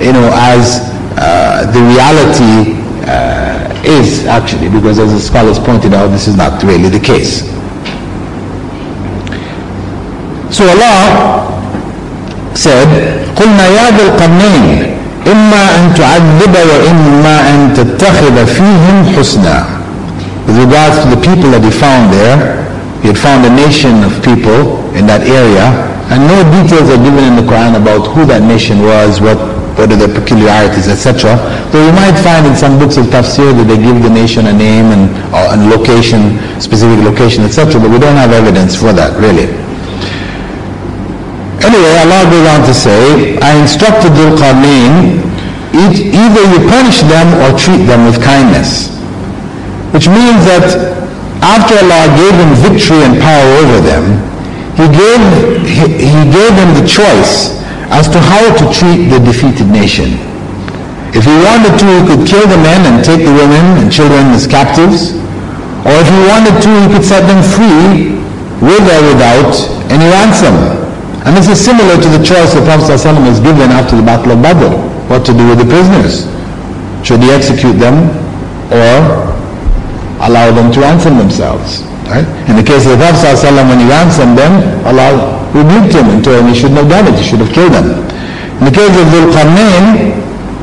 as the reality is actually, because as the scholars pointed out, this is not really the case. So Allah said, قُلْنَا يَا ذَا الْقَرْنَيْنِ إِمَّا أَن تُعَذِّبَ وَإِمَّا أَن تَتَّخِذَ فِيهِمْ حُسْنًا. With regards to the people that he found there, he had found a nation of people in that area, and no details are given in the Quran about who that nation was, what are their peculiarities, etc. Though you might find in some books of tafsir that they give the nation a name and location, specific location, etc. But we don't have evidence for that, really. Anyway, Allah goes on to say, I instructed Dhul Qarnayn, either you punish them or treat them with kindness. Which means that after Allah gave him victory and power over them, He gave them the choice as to how to treat the defeated nation. If he wanted to, he could kill the men and take the women and children as captives. Or if he wanted to, he could set them free with or without any ransom. And this is similar to the choice the Prophet ﷺ was given after the Battle of Badr, what to do with the prisoners. Should he execute them or allow them to ransom themselves? Right? In the case of the Prophet ﷺ, when he ransomed them, Allah rebuked him and told him he shouldn't have done it, he should have killed them. In the case of Dhul Qarnayn,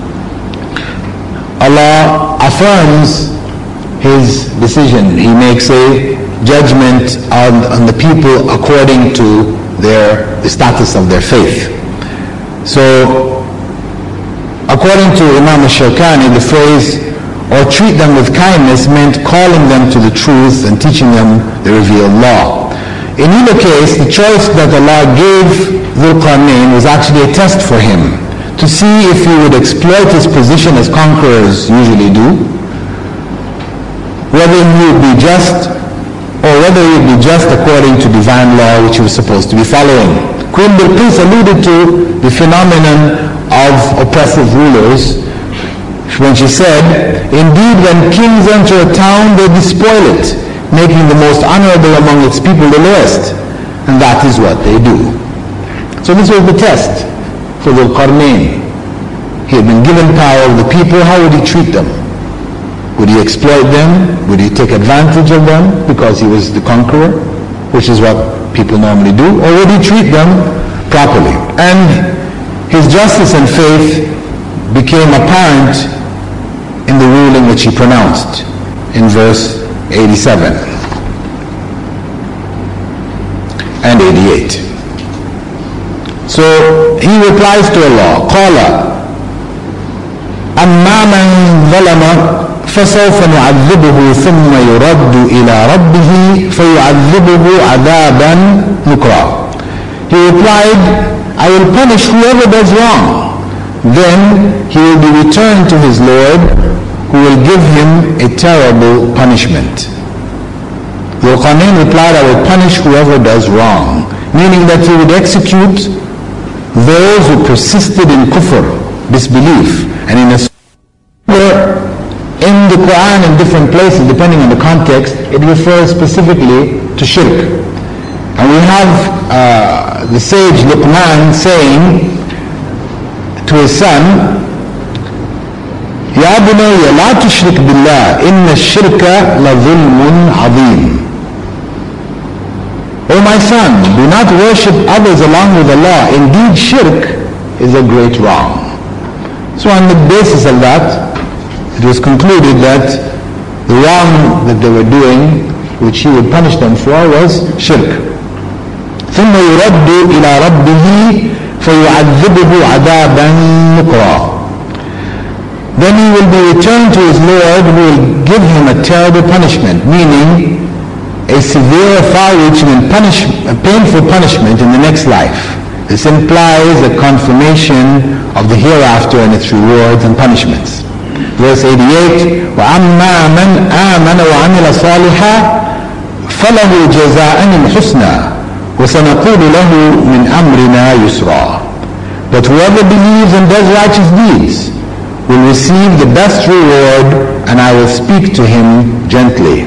Allah affirms His decision. He makes a judgment on the people according to the status of their faith. So, according to Imam al-Shawkani, the phrase, or treat them with kindness, meant calling them to the truth and teaching them the revealed law. In either case, the choice that Allah gave Dhul Qarnayn was actually a test for him, to see if he would exploit his position as conquerors usually do, whether he would be just, or whether he would be just according to divine law which he was supposed to be following. Queen Bilqis alluded to the phenomenon of oppressive rulers when she said, "Indeed, when kings enter a town, they despoil it, making the most honorable among its people the lowest." And that is what they do. So this was the test for Dhul Qarnayn. He had been given power over the people. How would he treat them? Would he exploit them? Would he take advantage of them because he was the conqueror, which is what people normally do? Or would he treat them properly? And his justice and faith became apparent in the ruling which he pronounced in verse 87 and 88. So he replies to Allah, قَالَ أَمَّا مَنْ ظَلَمَ فَسَوْفَ نُعَذِّبُهُ ثُمَّ يُرَدُّ إِلَى رَبِّهِ فَيُعَذِّبُهُ عَذَابًا نُكْرًا. He replied, I will punish whoever does wrong. Then he will be returned to his Lord, who will give him a terrible punishment. Dhul Qarnayn replied, I will punish whoever does wrong, meaning that he would execute those who persisted in kufr, disbelief, and in the Quran in different places, depending on the context, it refers specifically to shirk. And we have the sage Luqman saying to his son, يا بني لا تشرك بالله إن الشرك لظلم عظيم. O my son, do not worship others along with Allah. Indeed, shirk is a great wrong. So on the basis of that, it was concluded that the wrong that they were doing, which he would punish them for, was shirk. ثم يرد إلى ربه فيعذبه عذابا نكرا. Then he will be returned to his Lord, who will give him a terrible punishment, meaning a severe, far-reaching and painful punishment in the next life. This implies a confirmation of the hereafter and its rewards and punishments. Verse 88, وَأَمَّا مَنْ آمَنَ وَعَمِلَ صَالِحًا فَلَهُ جَزَاءً الْحُسْنَى وَسَنَقُولُ لَهُ مِنْ أَمْرِنَا يُسْرًا. But whoever believes and does righteous deeds will receive the best reward, and I will speak to him gently.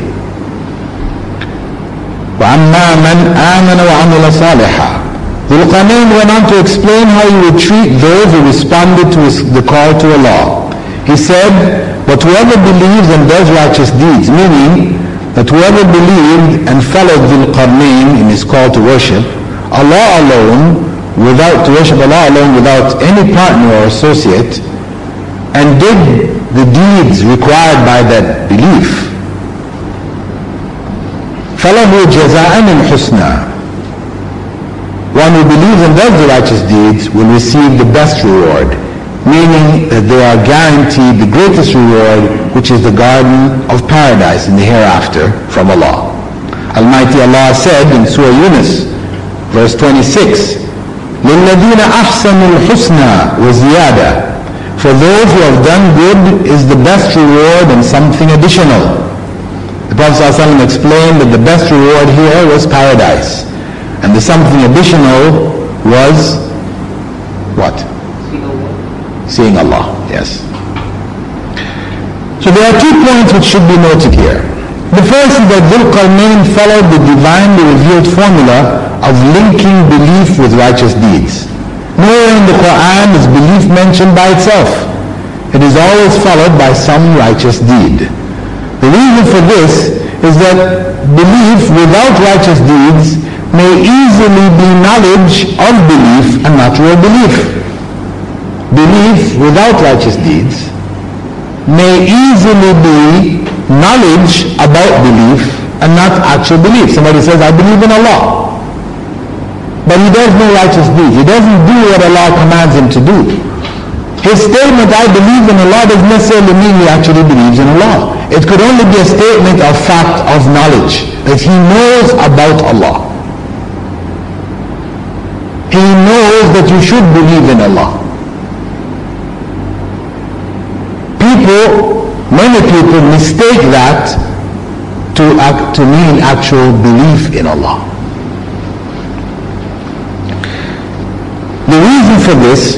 وَأَمَّا مَنْ آمَنَ وَعَمِلَ صَالِحًا. Dhul Qarnayn went on to explain how he would treat those who responded to the call to Allah. He said, but whoever believes and does righteous deeds, meaning that whoever believed and followed Dhul Qarnayn in his call to worship Allah alone, without any partner or associate, and did the deeds required by that belief, فَلَهُ جَزَاءً الْحُسْنَى. One who believes and does the righteous deeds will receive the best reward, meaning that they are guaranteed the greatest reward, which is the garden of paradise in the hereafter from Allah. Almighty Allah said in Surah Yunus, verse 26, لِلَّذِينَ أَحْسَنُوا الْحُسْنَى وَزِيَادَةً. For those who have done good is the best reward and something additional. The Prophet ﷺ explained that the best reward here was paradise, and the something additional was what? Seeing Allah, yes. So there are 2 points which should be noted here. The first is that Dhul Qarnayn followed the divinely revealed formula of linking belief with righteous deeds. Nowhere in the Quran is belief mentioned by itself. It is always followed by some righteous deed. The reason for this is that belief without righteous deeds may easily be knowledge of belief and not real belief. belief without righteous deeds may easily be knowledge about belief and not actual belief. Somebody says, I believe in Allah, but he does no righteous deeds. He doesn't do what Allah commands him to do. His statement, I believe in Allah, doesn't necessarily mean he actually believes in Allah. It could only be a statement of fact, of knowledge, that he knows about Allah. He knows that you should believe in Allah. Many people mistake that to mean actual belief in Allah. The reason for this,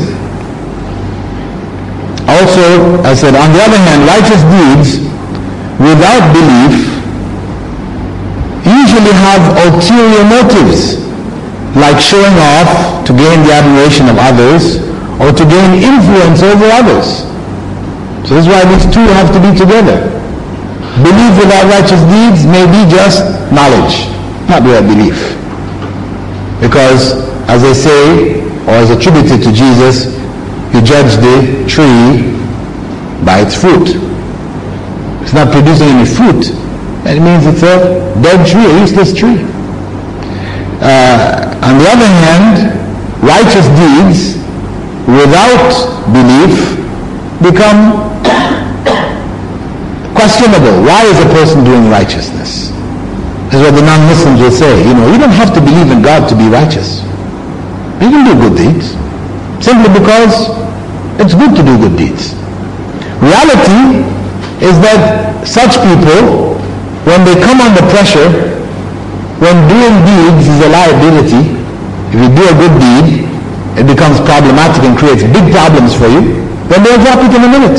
also, I said, on the other hand, righteous deeds without belief usually have ulterior motives, like showing off to gain the admiration of others or to gain influence over others. So this is why these two have to be together. Belief without righteous deeds may be just knowledge, not real belief. Because, as they say, or as attributed to Jesus, you judge the tree by its fruit. It's not producing any fruit. That means it's a dead tree, a useless tree. On the other hand, righteous deeds without belief become questionable. Why is a person doing righteousness? This is what the non-Muslims will say. You don't have to believe in God to be righteous. You can do good deeds, simply because it's good to do good deeds. Reality is that such people, when they come under pressure, when doing deeds is a liability, if you do a good deed, it becomes problematic and creates big problems for you, then they'll drop it in a minute.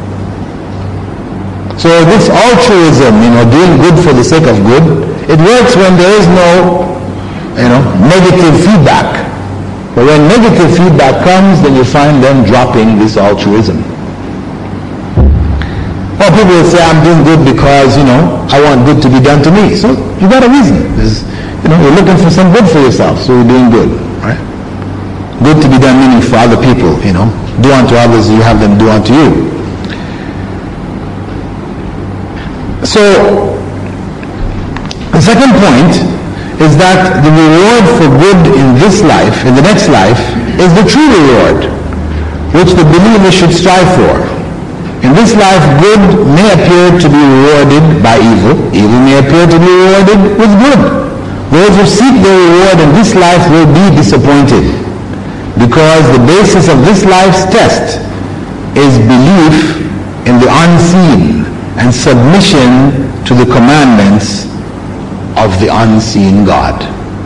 So this altruism, doing good for the sake of good, it works when there is no, negative feedback. But when negative feedback comes, then you find them dropping this altruism. Well, people will say, I'm doing good because, I want good to be done to me. So you got a reason. You're looking for some good for yourself, so you're doing good, right? Good to be done meaning for other people, Do unto others, you have them do unto you. So, the second point is that the reward for good in this life, in the next life, is the true reward, which the believer should strive for. In this life, good may appear to be rewarded by evil. Evil may appear to be rewarded with good. Those who seek their reward in this life will be disappointed, because the basis of this life's test is belief in the unseen and submission to the commandments of the unseen God.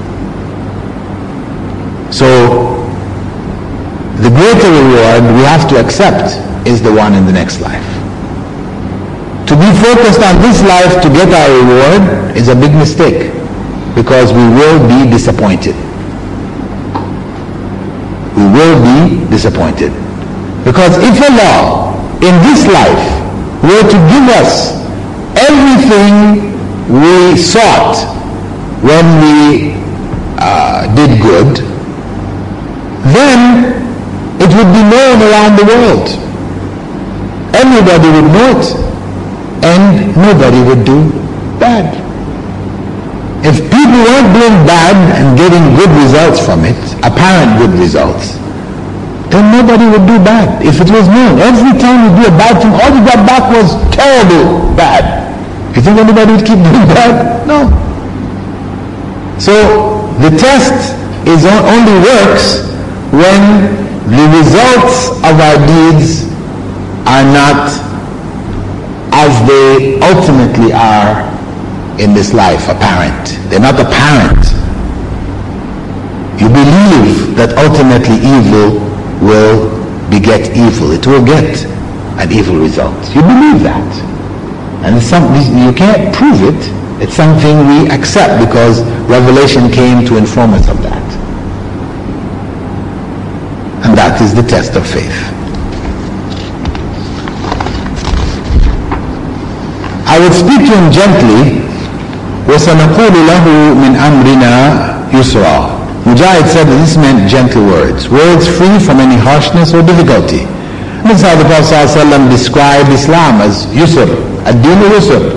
So, the greater reward we have to accept is the one in the next life. To be focused on this life to get our reward is a big mistake, because we will be disappointed. We will be disappointed. Because if Allah in this life were to give us everything we sought when we did good, then it would be known around the world. Everybody would know it, and nobody would do bad. If people weren't doing bad and getting good results from it, apparent good results, then nobody would do bad. If it was known, every time you do a bad thing, all you got back was terrible bad. You think anybody would keep doing bad? No. So the test only works when the results of our deeds are not as they ultimately are in this life, apparent. They're not apparent. You believe that ultimately evil will beget evil. It will get an evil result. You believe that. And it's something, you can't prove it. It's something we accept because revelation came to inform us of that. And that is the test of faith. I would speak to him gently. وَسَنَقُولُ لَهُ مِنْ أَمْرِنَا يُسْرًا. Mujahid said that this meant gentle words, words free from any harshness or difficulty. And this is how the Prophet ﷺ described Islam as yusr, ad-din yusr.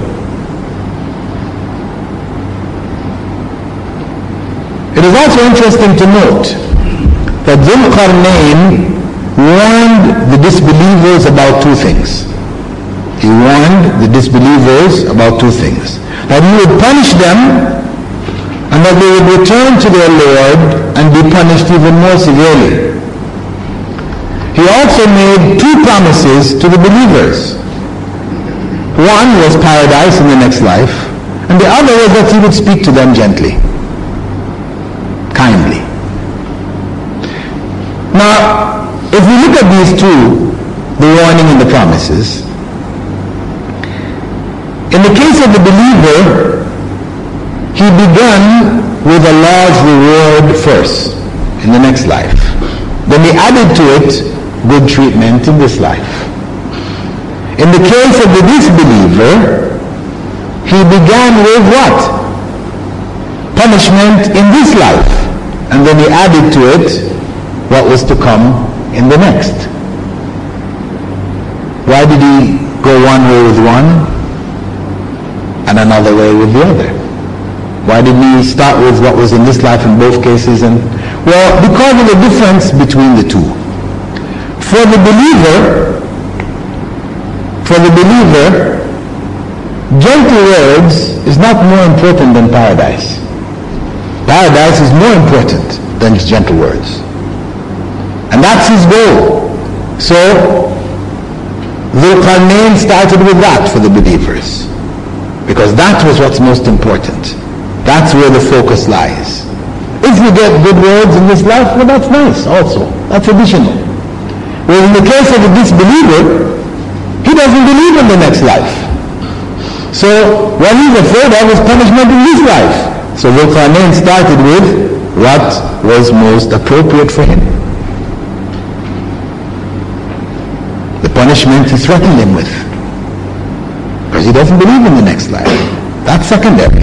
It is also interesting to note that Dhul Qarnayn warned the disbelievers about two things. He warned the disbelievers about two things. That he would punish them and that they would return to their Lord and be punished even more severely. He also made two promises to the believers. One was paradise in the next life, and the other was that he would speak to them gently, kindly. Now, if we look at these two, the warning and the promises, in the case of the believer, he began with a large reward first, in the next life. Then he added to it good treatment in this life. In the case of the disbeliever, he began with what? Punishment in this life. And then he added to it what was to come in the next. Why did he go one way with one and another way with the other? Why didn't he start with what was in this life in both cases? Well, because of the difference between the two. For the believer, gentle words is not more important than paradise. Paradise is more important than gentle words. And that's his goal. So, Dhul Qarnayn started with that for the believers. Because that was what's most important. That's where the focus lies. If you get good words in this life, well, that's nice also. That's additional. Whereas in the case of a disbeliever, he doesn't believe in the next life. So what he's afraid of is punishment in this life. So Dhul Qarnayn started with what was most appropriate for him. The punishment he threatened him with. Because he doesn't believe in the next life. That's secondary.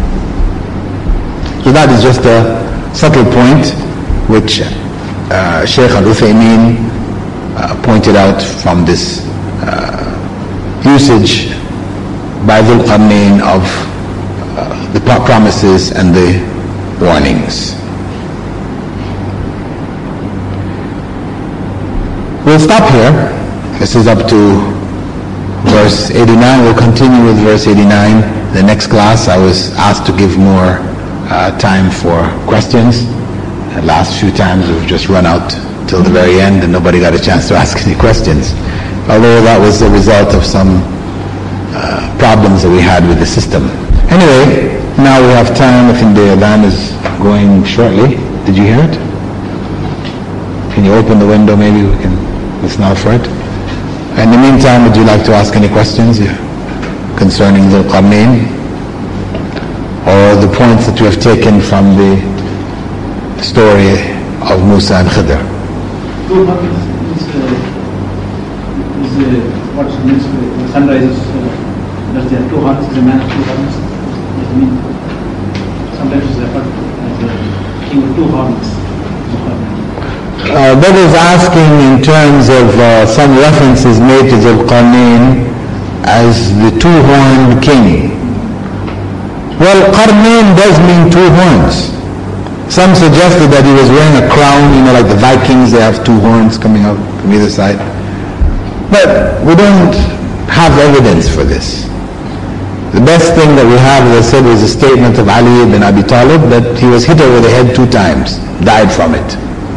So that is just a subtle point which Shaykh Al-Uthaymeen pointed out from this usage by Dhul Qarnayn of the promises and the warnings. We'll stop here. This is up to verse 89. We'll continue with verse 89. The next class I was asked to give more time for questions. The last few times we've just run out till the very end and nobody got a chance to ask any questions. Although that was the result of some problems that we had with the system. Anyway, now we have time. I think the adhan is going shortly. Did you hear it? Can you open the window? Maybe we can listen out for it. In the meantime, would you like to ask any questions concerning Dhul Qarnayn? Or the points that you have taken from the story of Musa and Khidr? What means the sunrises, does there are two horns, is a man of two horns? Does it mean sometimes it's referred to as a king with two horns? That is asking in terms of some references made to Dhul Qarnayn as the two-horned king. Well, Qarnayn does mean two horns. Some suggested that he was wearing a crown, like the Vikings, they have two horns coming out from either side. But we don't have evidence for this. The best thing that we have, as I said, was a statement of Ali ibn Abi Talib that he was hit over the head 2 times, died from it.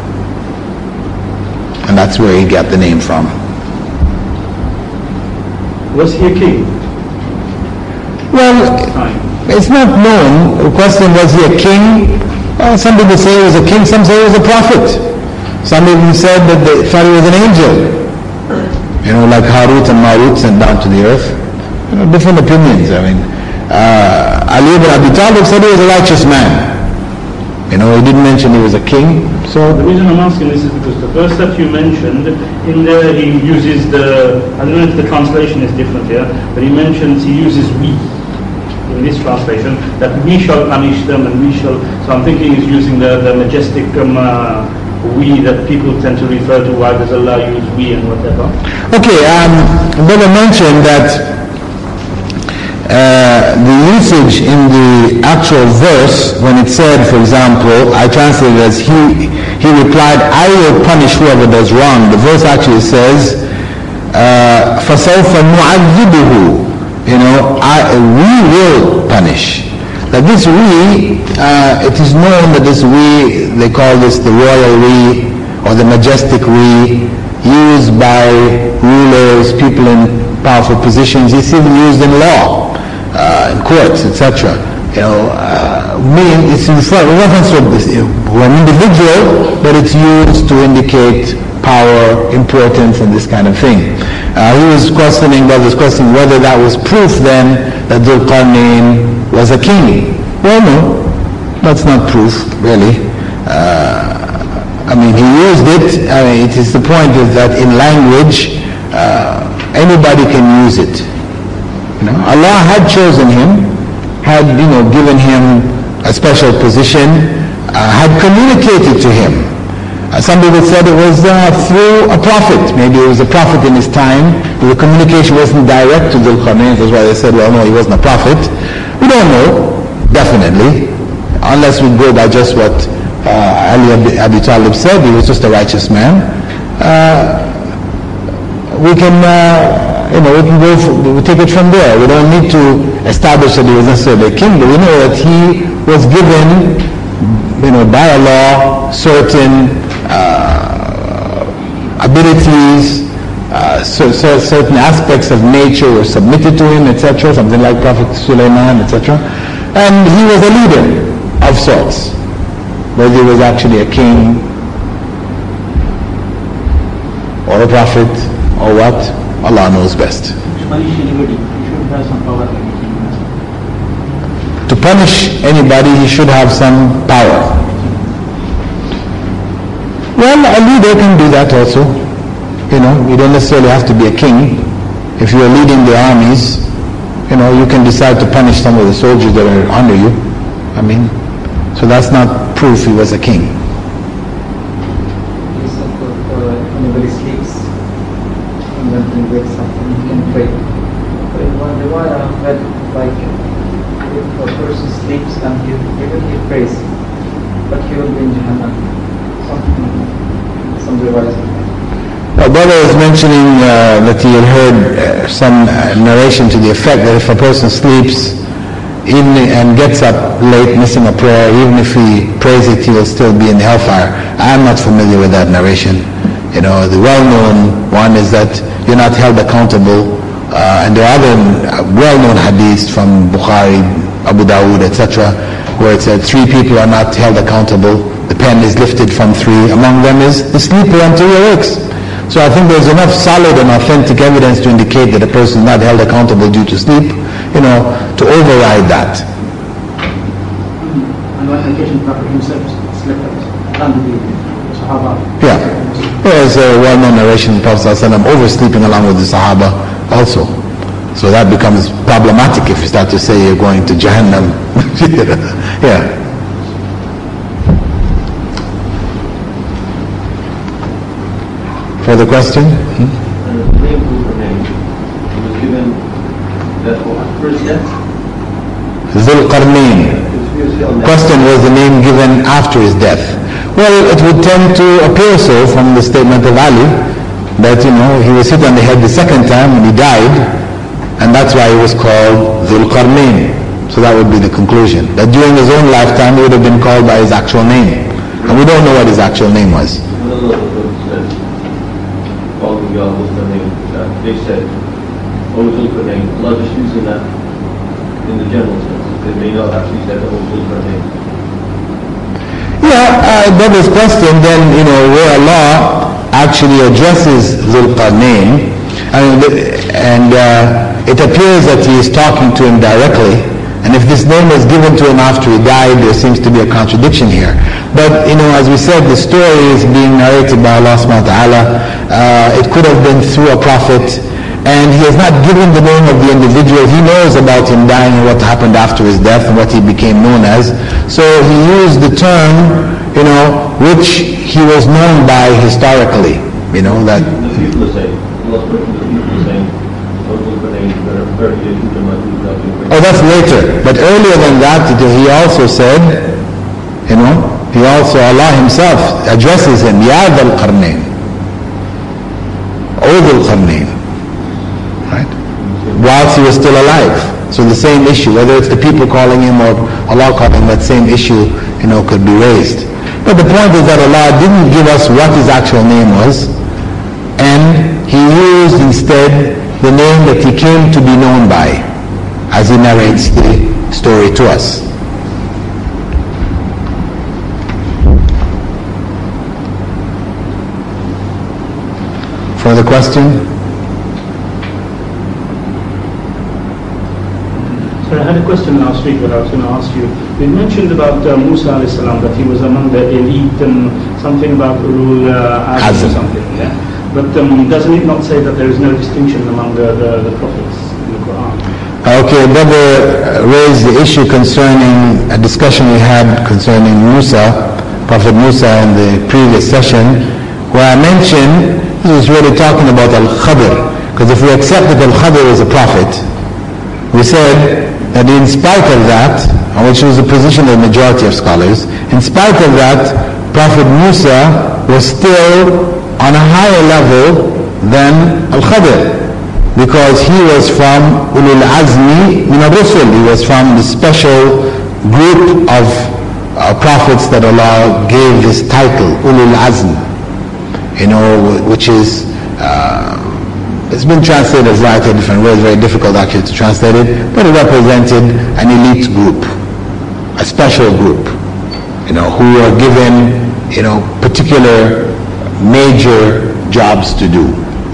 And that's where he got the name from. Was he a king? Well, it's not known. The question, was he a king? Some people say he was a king, some say he was a prophet. Some even said that they thought he was an angel. Like Harut and Marut sent down to the earth. Different opinions. Ali ibn Abi Talib said he was a righteous man. He didn't mention he was a king. So the reason I'm asking this is because the verse that you mentioned, in there he uses I don't know if the translation is different here, but he uses we. mistranslation, that we shall punish them and we shall. So I'm thinking he's using the majestic we that people tend to refer to. Why does Allah use we and whatever? Okay, Brother mentioned that the usage in the actual verse, when it said, for example, I translated as he replied, I will punish whoever does wrong. The verse actually says, فَسَوْفَ نُعَذِّبُهُ, we will punish. That this we, it is known that this we, they call this the royal we, or the majestic we, used by rulers, people in powerful positions. It's even used in law, in courts, etc. It's in reference to an individual, but it's used to indicate power, importance, and this kind of thing. He was questioning whether that was proof then that Dhul Qarnayn was a king. Well, no, that's not proof, really. He used it. It is the point is that in language, anybody can use it. Allah had chosen him, had given him a special position, had communicated to him. Some people said it was through a prophet. Maybe it was a prophet in his time. The communication wasn't direct to Dhul Qarnayn. That's why they said, well, no, he wasn't a prophet. We don't know, definitely, unless we go by just what Ali Abi Talib said. He was just a righteous man. We can we take it from there. We don't need to establish that he was necessarily a king, but we know that he was given, by Allah, certain abilities, certain aspects of nature were submitted to him, etc., something like Prophet Sulaiman, etc. And he was a leader of sorts. Whether he was actually a king or a prophet or what, Allah knows best. To punish anybody, he should have some power. Well, a leader can do that also. You don't necessarily have to be a king. If you're leading the armies, you can decide to punish some of the soldiers that are under you. So that's not proof he was a king. Anybody sleeps and then he wakes up and he can pray. But in one riwayah I read, like, if a person sleeps and even he prays, but he will be in Jahannam. Some riwayahs. A brother was mentioning that he had heard some narration to the effect that if a person sleeps and gets up late missing a prayer, even if he prays it, he will still be in the hellfire. I'm not familiar with that narration. The well-known one is that you're not held accountable, and there are other well-known hadiths from Bukhari, Abu Dawood, etc., where it said 3 people are not held accountable. The pen is lifted from 3. Among them is the sleeper until he awakes. So I think there's enough solid and authentic evidence to indicate that a person is not held accountable due to sleep, to override that. And on occasion, Prophet himself slept and the Sahaba. Yeah. There's a well-known narration of the Prophet ﷺ oversleeping along with the Sahaba also. So that becomes problematic if you start to say you're going to Jahannam. Yeah. Further question? The name was given after his death? Dhul Qarnayn. Question, was the name given after his death? Well, it would tend to appear so from the statement of Ali, that he was hit on the head the second time when he died, and that's why he was called Dhul Qarnayn. So that would be the conclusion. That during his own lifetime he would have been called by his actual name. And we don't know what his actual name was. They said, Dhul Qarnayn. Allah just using that in the general sense. They may not actually say Dhul Qarnayn. Yeah, brother's question then, where Allah actually addresses Dhul Qarnayn, and it appears that he is talking to him directly. And if this name was given to him after he died, there seems to be a contradiction here. But, as we said, the story is being narrated by Allah subhanahu wa ta'ala. It could have been through a prophet. And he has not given the name of the individual. He knows about him dying and what happened after his death and what he became known as. So he used the term, which he was known by historically. That the people are saying, the people are saying, very different to my people. Oh, that's later. But earlier than that, he also said, Allah himself addresses him, Ya Dhal Qarnayn, O Dhul Qarnayn, right? Whilst he was still alive. So the same issue, whether it's the people calling him or Allah calling him, that same issue, could be raised. But the point is that Allah didn't give us what his actual name was, and he used instead the name that he came to be known by, as he narrates the story to us. Further question? So I had a question last week that I was going to ask you. We mentioned about Musa alayhi salam, that he was among the elite and something about Ulul Azm or something, yeah? But doesn't it not say that there is no distinction among the prophets in the Quran? Okay, brother raised the issue concerning a discussion we had concerning Musa, Prophet Musa in the previous session, where I mentioned this is really talking about Al-Khadr, because if we accept that Al-Khadr is a prophet, we said that in spite of that, which is the position of the majority of scholars, in spite of that, Prophet Musa was still on a higher level than Al-Khadr, because he was from Ulul Azmi min ar-Rusul. He was from the special group of prophets that Allah gave this title, Ulul Azm, which is, it's been translated a variety of different ways, very difficult actually to translate it, but it represented an elite group, a special group, who are given, particular major jobs to do.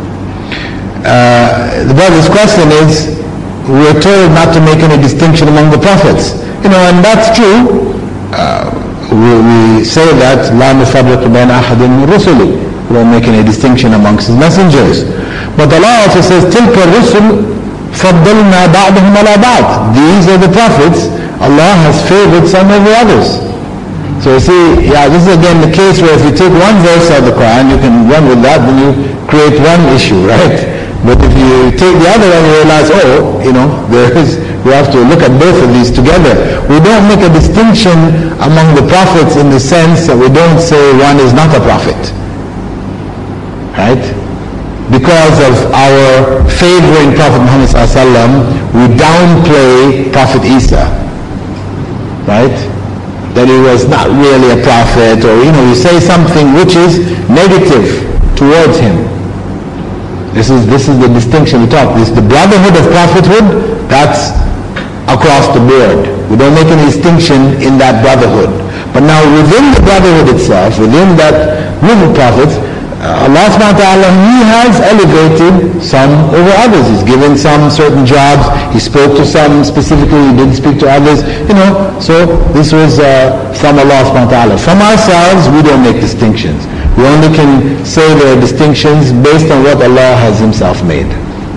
The brother's question is, we're told not to make any distinction among the prophets. And that's true. We say that, لَا نُفَرِّقُ بَيْنَ أَحَدٍ مِّن رُسُلِهِ. We don't make any distinction amongst his messengers. But Allah also says, تِلْكَ الرُّسُلُ فَضَّلْنَا بَعْضَهُمْ عَلَى بَعْضٍ. These are the prophets. Allah has favored some over others. So you see, this is again the case where if you take one verse out of the Quran, you can run with that, then you create one issue, right? But if you take the other one, you realize, we have to look at both of these together. We don't make a distinction among the prophets in the sense that we don't say one is not a prophet. Right? Because of our favoring Prophet Muhammad ﷺ, we downplay Prophet Isa. Right? That he was not really a prophet, or you say something which is negative towards him. This is the distinction we talk. This the brotherhood of prophethood, that's across the board. We don't make any distinction in that brotherhood. But now within the brotherhood itself, within that group of prophets, Allah subhanahu wa ta'ala, He has elevated some over others. He's given some certain jobs. He spoke to some specifically. He didn't speak to others. So this was from Allah subhanahu wa ta'ala. From ourselves, we don't make distinctions. We only can say there are distinctions based on what Allah has Himself made.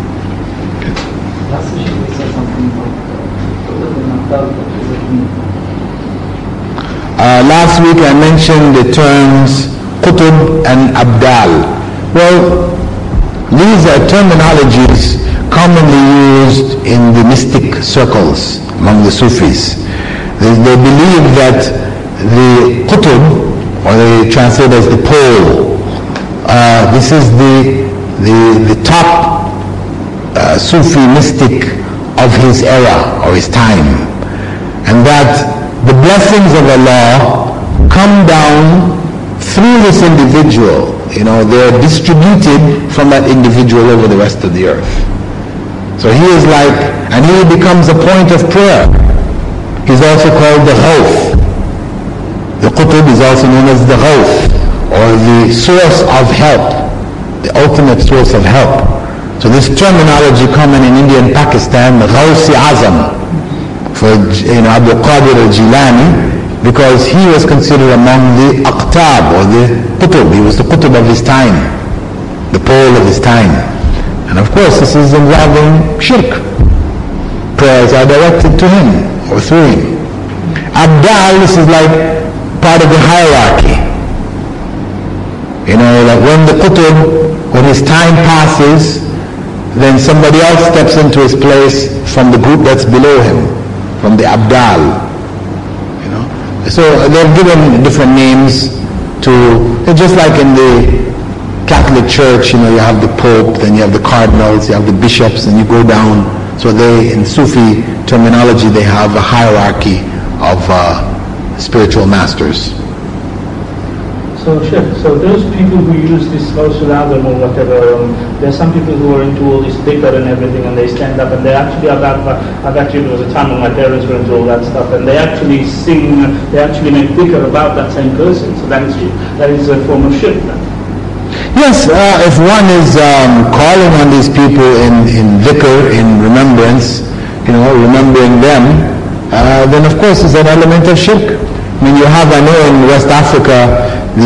Last week we said something about last week I mentioned the terms Qutb and Abdal. Well, these are terminologies commonly used in the mystic circles among the Sufis. They believe that the Qutb, or they translate as the pole, this is the top Sufi mystic of his era or his time, and that the blessings of Allah come down through this individual. They're distributed from that individual over the rest of the earth. So he is and he becomes a point of prayer. He's also called the Ghawth. The Qutb is also known as the Ghawth, or the source of help, the ultimate source of help. So this terminology common in India and Pakistan, the Ghawsi Azam, for Abdul Qadir al-Jilani, because he was considered among the Aqtab, or the Qutb. He was the Qutb of his time, the pole of his time. And of course, this is involving shirk. Prayers are directed to him or through him. Abdal, this is like part of the hierarchy. You know, that when the qutb, when his time passes, then somebody else steps into his place from the group that's below him, from the Abdal. You know, so they're given different names to, just like in the Catholic Church, you know, you have the Pope, then you have the cardinals, you have the bishops, and you go down. So they, in Sufi terminology, they have a hierarchy of spiritual masters. So, Sheikh, so those people who use this Ghawsul Azam or whatever, there are some people who are into all this dhikr and everything, and they stand up and they actually, I've actually, there was a time when my parents were into all that stuff, and they actually sing, they actually make dhikr about that same person. So that is a form of shirk. Yes, if one is calling on these people in dhikr, in remembrance, you know, remembering them, then of course it's an element of shirk. I mean, you have, I know in West Africa,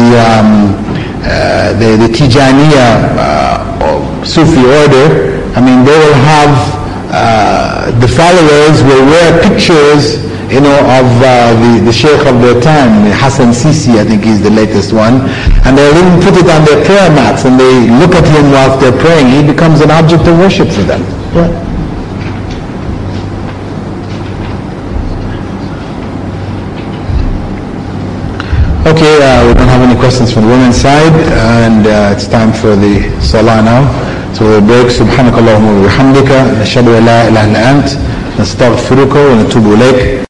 the Tijaniya Sufi order, I mean, they will have, the followers will wear pictures, you know, of the Sheikh of their time, Hassan Sisi, I think he's the latest one, and they'll even put it on their prayer mats, and they look at him whilst they're praying. He becomes an object of worship for them. Yeah. Okay, we don't have any questions from the women's side, and it's time for the salah now. So we'll break. Subhanakallahumma wa bihamdika, nashhadu an la ilaha illa ant, nastaghfiruka wa natubu ilayk.